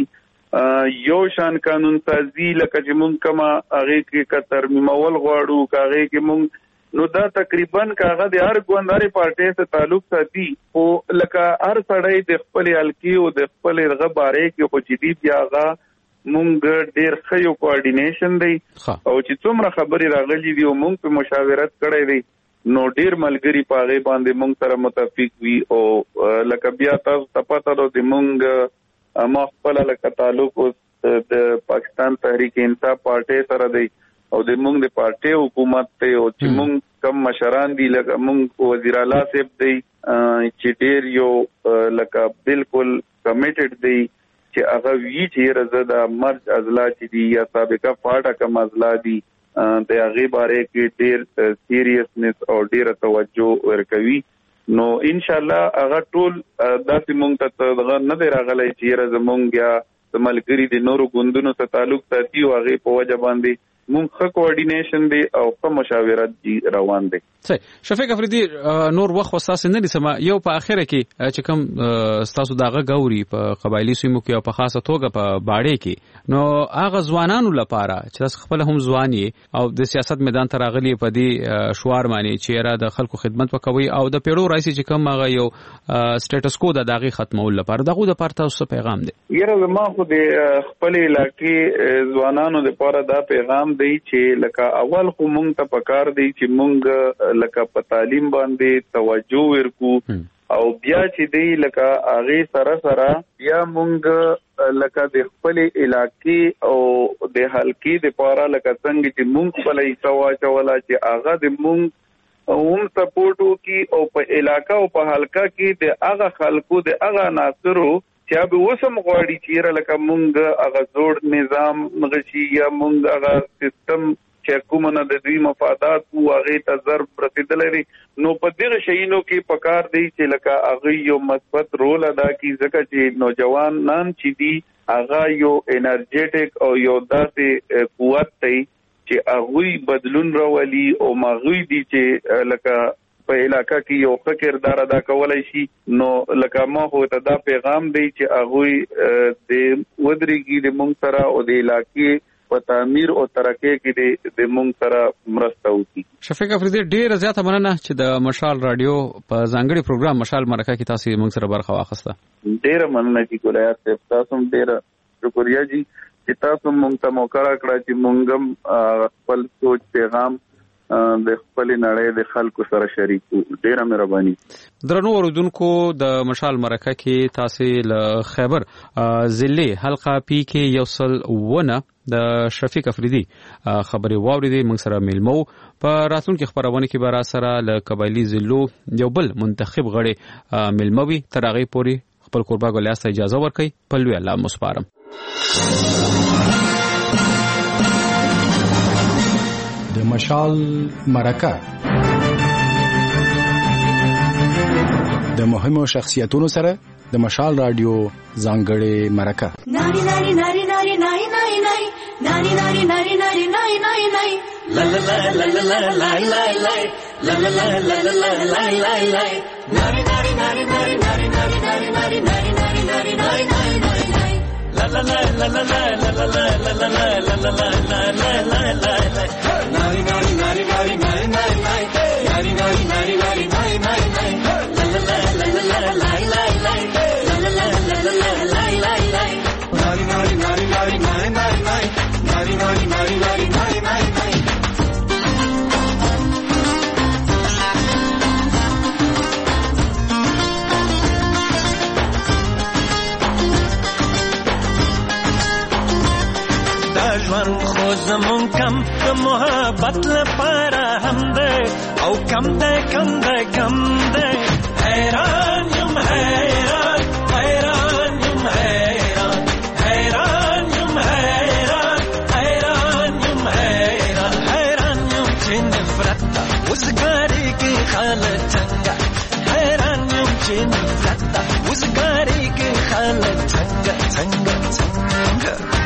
Speaker 14: یو شان قانون سازي لکه چې موږ کومه هغې کې که ترمیمول غواړو که هغې کې موږ نو دا تقریبا کاغه د هر ګونداري پارټۍ سره تعلق ساتي او لکه هر سړی د خپل حلقې او د خپل رغه باره کې خو چې دی بیا هغه مونږ ډېر ښه یو کوارډینیشن دی او چې څومره خبرې راغلي دي او مونږ په مشاورت کړی دی نو ډېر ملګري په هغې باندې مونږ سره متفق وي او لکه بیا تاسو ته پته ده د مونږ ما خپله لکه تعلق اوس د پاکستان تحریک انصاف پارټۍ سره دی او د مونږ د پارټۍ حکومت ته او چې مونږ کم مشران دي لکه مونږ وزیر اعلی صاحب دی چې ډېر یو لکه بالکل کمیټډ دی چې هغه وی چې رضا د مرج ازلا چې دي یا سابقه پاټه کم ازلا دي د هغې باره کې ډېر سیریسنس او ډېره توجه ورکوي نو انشاءالله هغه ټول داسې مونږ ته دغه نه دی راغلی چې یاره زمونږ یا د ملګري د نورو ګوندونو سره تعلق ساتي او هغې په وجه باندې مونږ ښه کوارډینیشن دی او ښه مشاورت دی روان دی
Speaker 13: صحیح شفیق افریدي نور وخت وساسې نه نیسم یو په اخره کې چې کوم ستاسو دغه ګوري په قبایلي سیمو کې او په خاصه توګه په باړې کې نو هغه ځوانانو لپاره چې تاسو خپل هم ځوان یې او د سیاست میدان ته راغلي په دې شعار باندې چې را د خلکو خدمت وکوي او د پیړو رئیس چې کوم هغه یو سټیټس کو د دغه ختمول لپاره دغه د لپاره تاسو پیغام دی
Speaker 14: یره زما خو د خپل علاقې ځوانانو لپاره دا پیغام دی چې لکه اول خو مونږ ته پکار دی چې مونږ لکه په تعلیم باندې توجه ورکو او بیا چې دی لکه هغې سره سره بیا مونږ لکه د خپل علاقې او د حلقې دپاره لکه څنګه چې مونږ خپله حصه واچوله چې هغه د مونږ هم سپورټ وکړي او په علاقه او په حلقه کې د هغه خلکو د هغه عناصرو چې به اوس هم غواړي چې لکه مونږ هغه زوړ نظام نغشي یا مونږ هغه سیستم چې کومه نه د دوی مفادات وو هغې ته ضرب رسېدلی دی نو په دغه شیانو کې پکار دی چې لکه هغوی یو مثبت رول ادا کړي ځکه چې نوجوانان چې دي هغه یو انرجیټک او یو داسې قوت دی چې هغوی بدلون راولي او هغوی دي چې لکه په علاقه کې یو ښه کردار ادا کولی شي نو لکه ما خو ته دا پیغام دی چې هغوی د ودرېږي د مونږ سره او د علاقې په تعمیر او ترقۍ کې د مونږ سره مرسته وکړي.
Speaker 13: شفیق افریدي ډېره زیاته مننه چې د مشال رادیو په ځانګړي پروګرام مشال مرکه کې تاسو مونږ سره برخه واخیسته.
Speaker 14: ډېره مننه چې ګلایات صاحب تاسو هم ډېره شکریا جی چې تاسو مونږ ته موقع راکړه چې مونږ هم خپل سوچ پیغام د خپل نړۍ د خلکو سره شریکو. ډیره مهرباني.
Speaker 13: درنو اوریدونکو د مشال مرکه کې تاسو له خیبر ضلع حلقه پی کې یو سل ونه د شفیق افریدي خبري واوریدي موږ سره ملمو په راتلونکو خبرونه کې به را سره له قبایلی ضلعو یو بل منتخب غړي ملموي تر هغه پوري خپل قربا ګلیاسته اجازه ورکړي په لوی الله مسپارم.
Speaker 2: د مشال مرکه د مهمو شخصیتونو سره د مشال رادیو ځانګړې مرکه.
Speaker 3: ناری ناری ناری ناری ناری ناری ناری ناری ناری ناری ناری ناری ناری ناری لا لا لا لا لا لا لا لا لا لا لا لا لا لا لا لا لا ناری ناری ناری ناری ناری ناری ناری ناری ناری ناری ناری ناری ناری ناری la la la la la la la la la la la la la la la la la la la nari nari nari nari nari nari nari nari nari nari nari nari nari la la la la la la la la la la la la la la la la la la nari nari nari nari nari nari nari nari nari nari nari nari nari ژوند خو زمون کم د محبت لپاره هم ده او کم ده کم ده کم ده حیران یم حیران حیران چې نفرت ته وزګارېږي خلک څنګه څنګه څنګه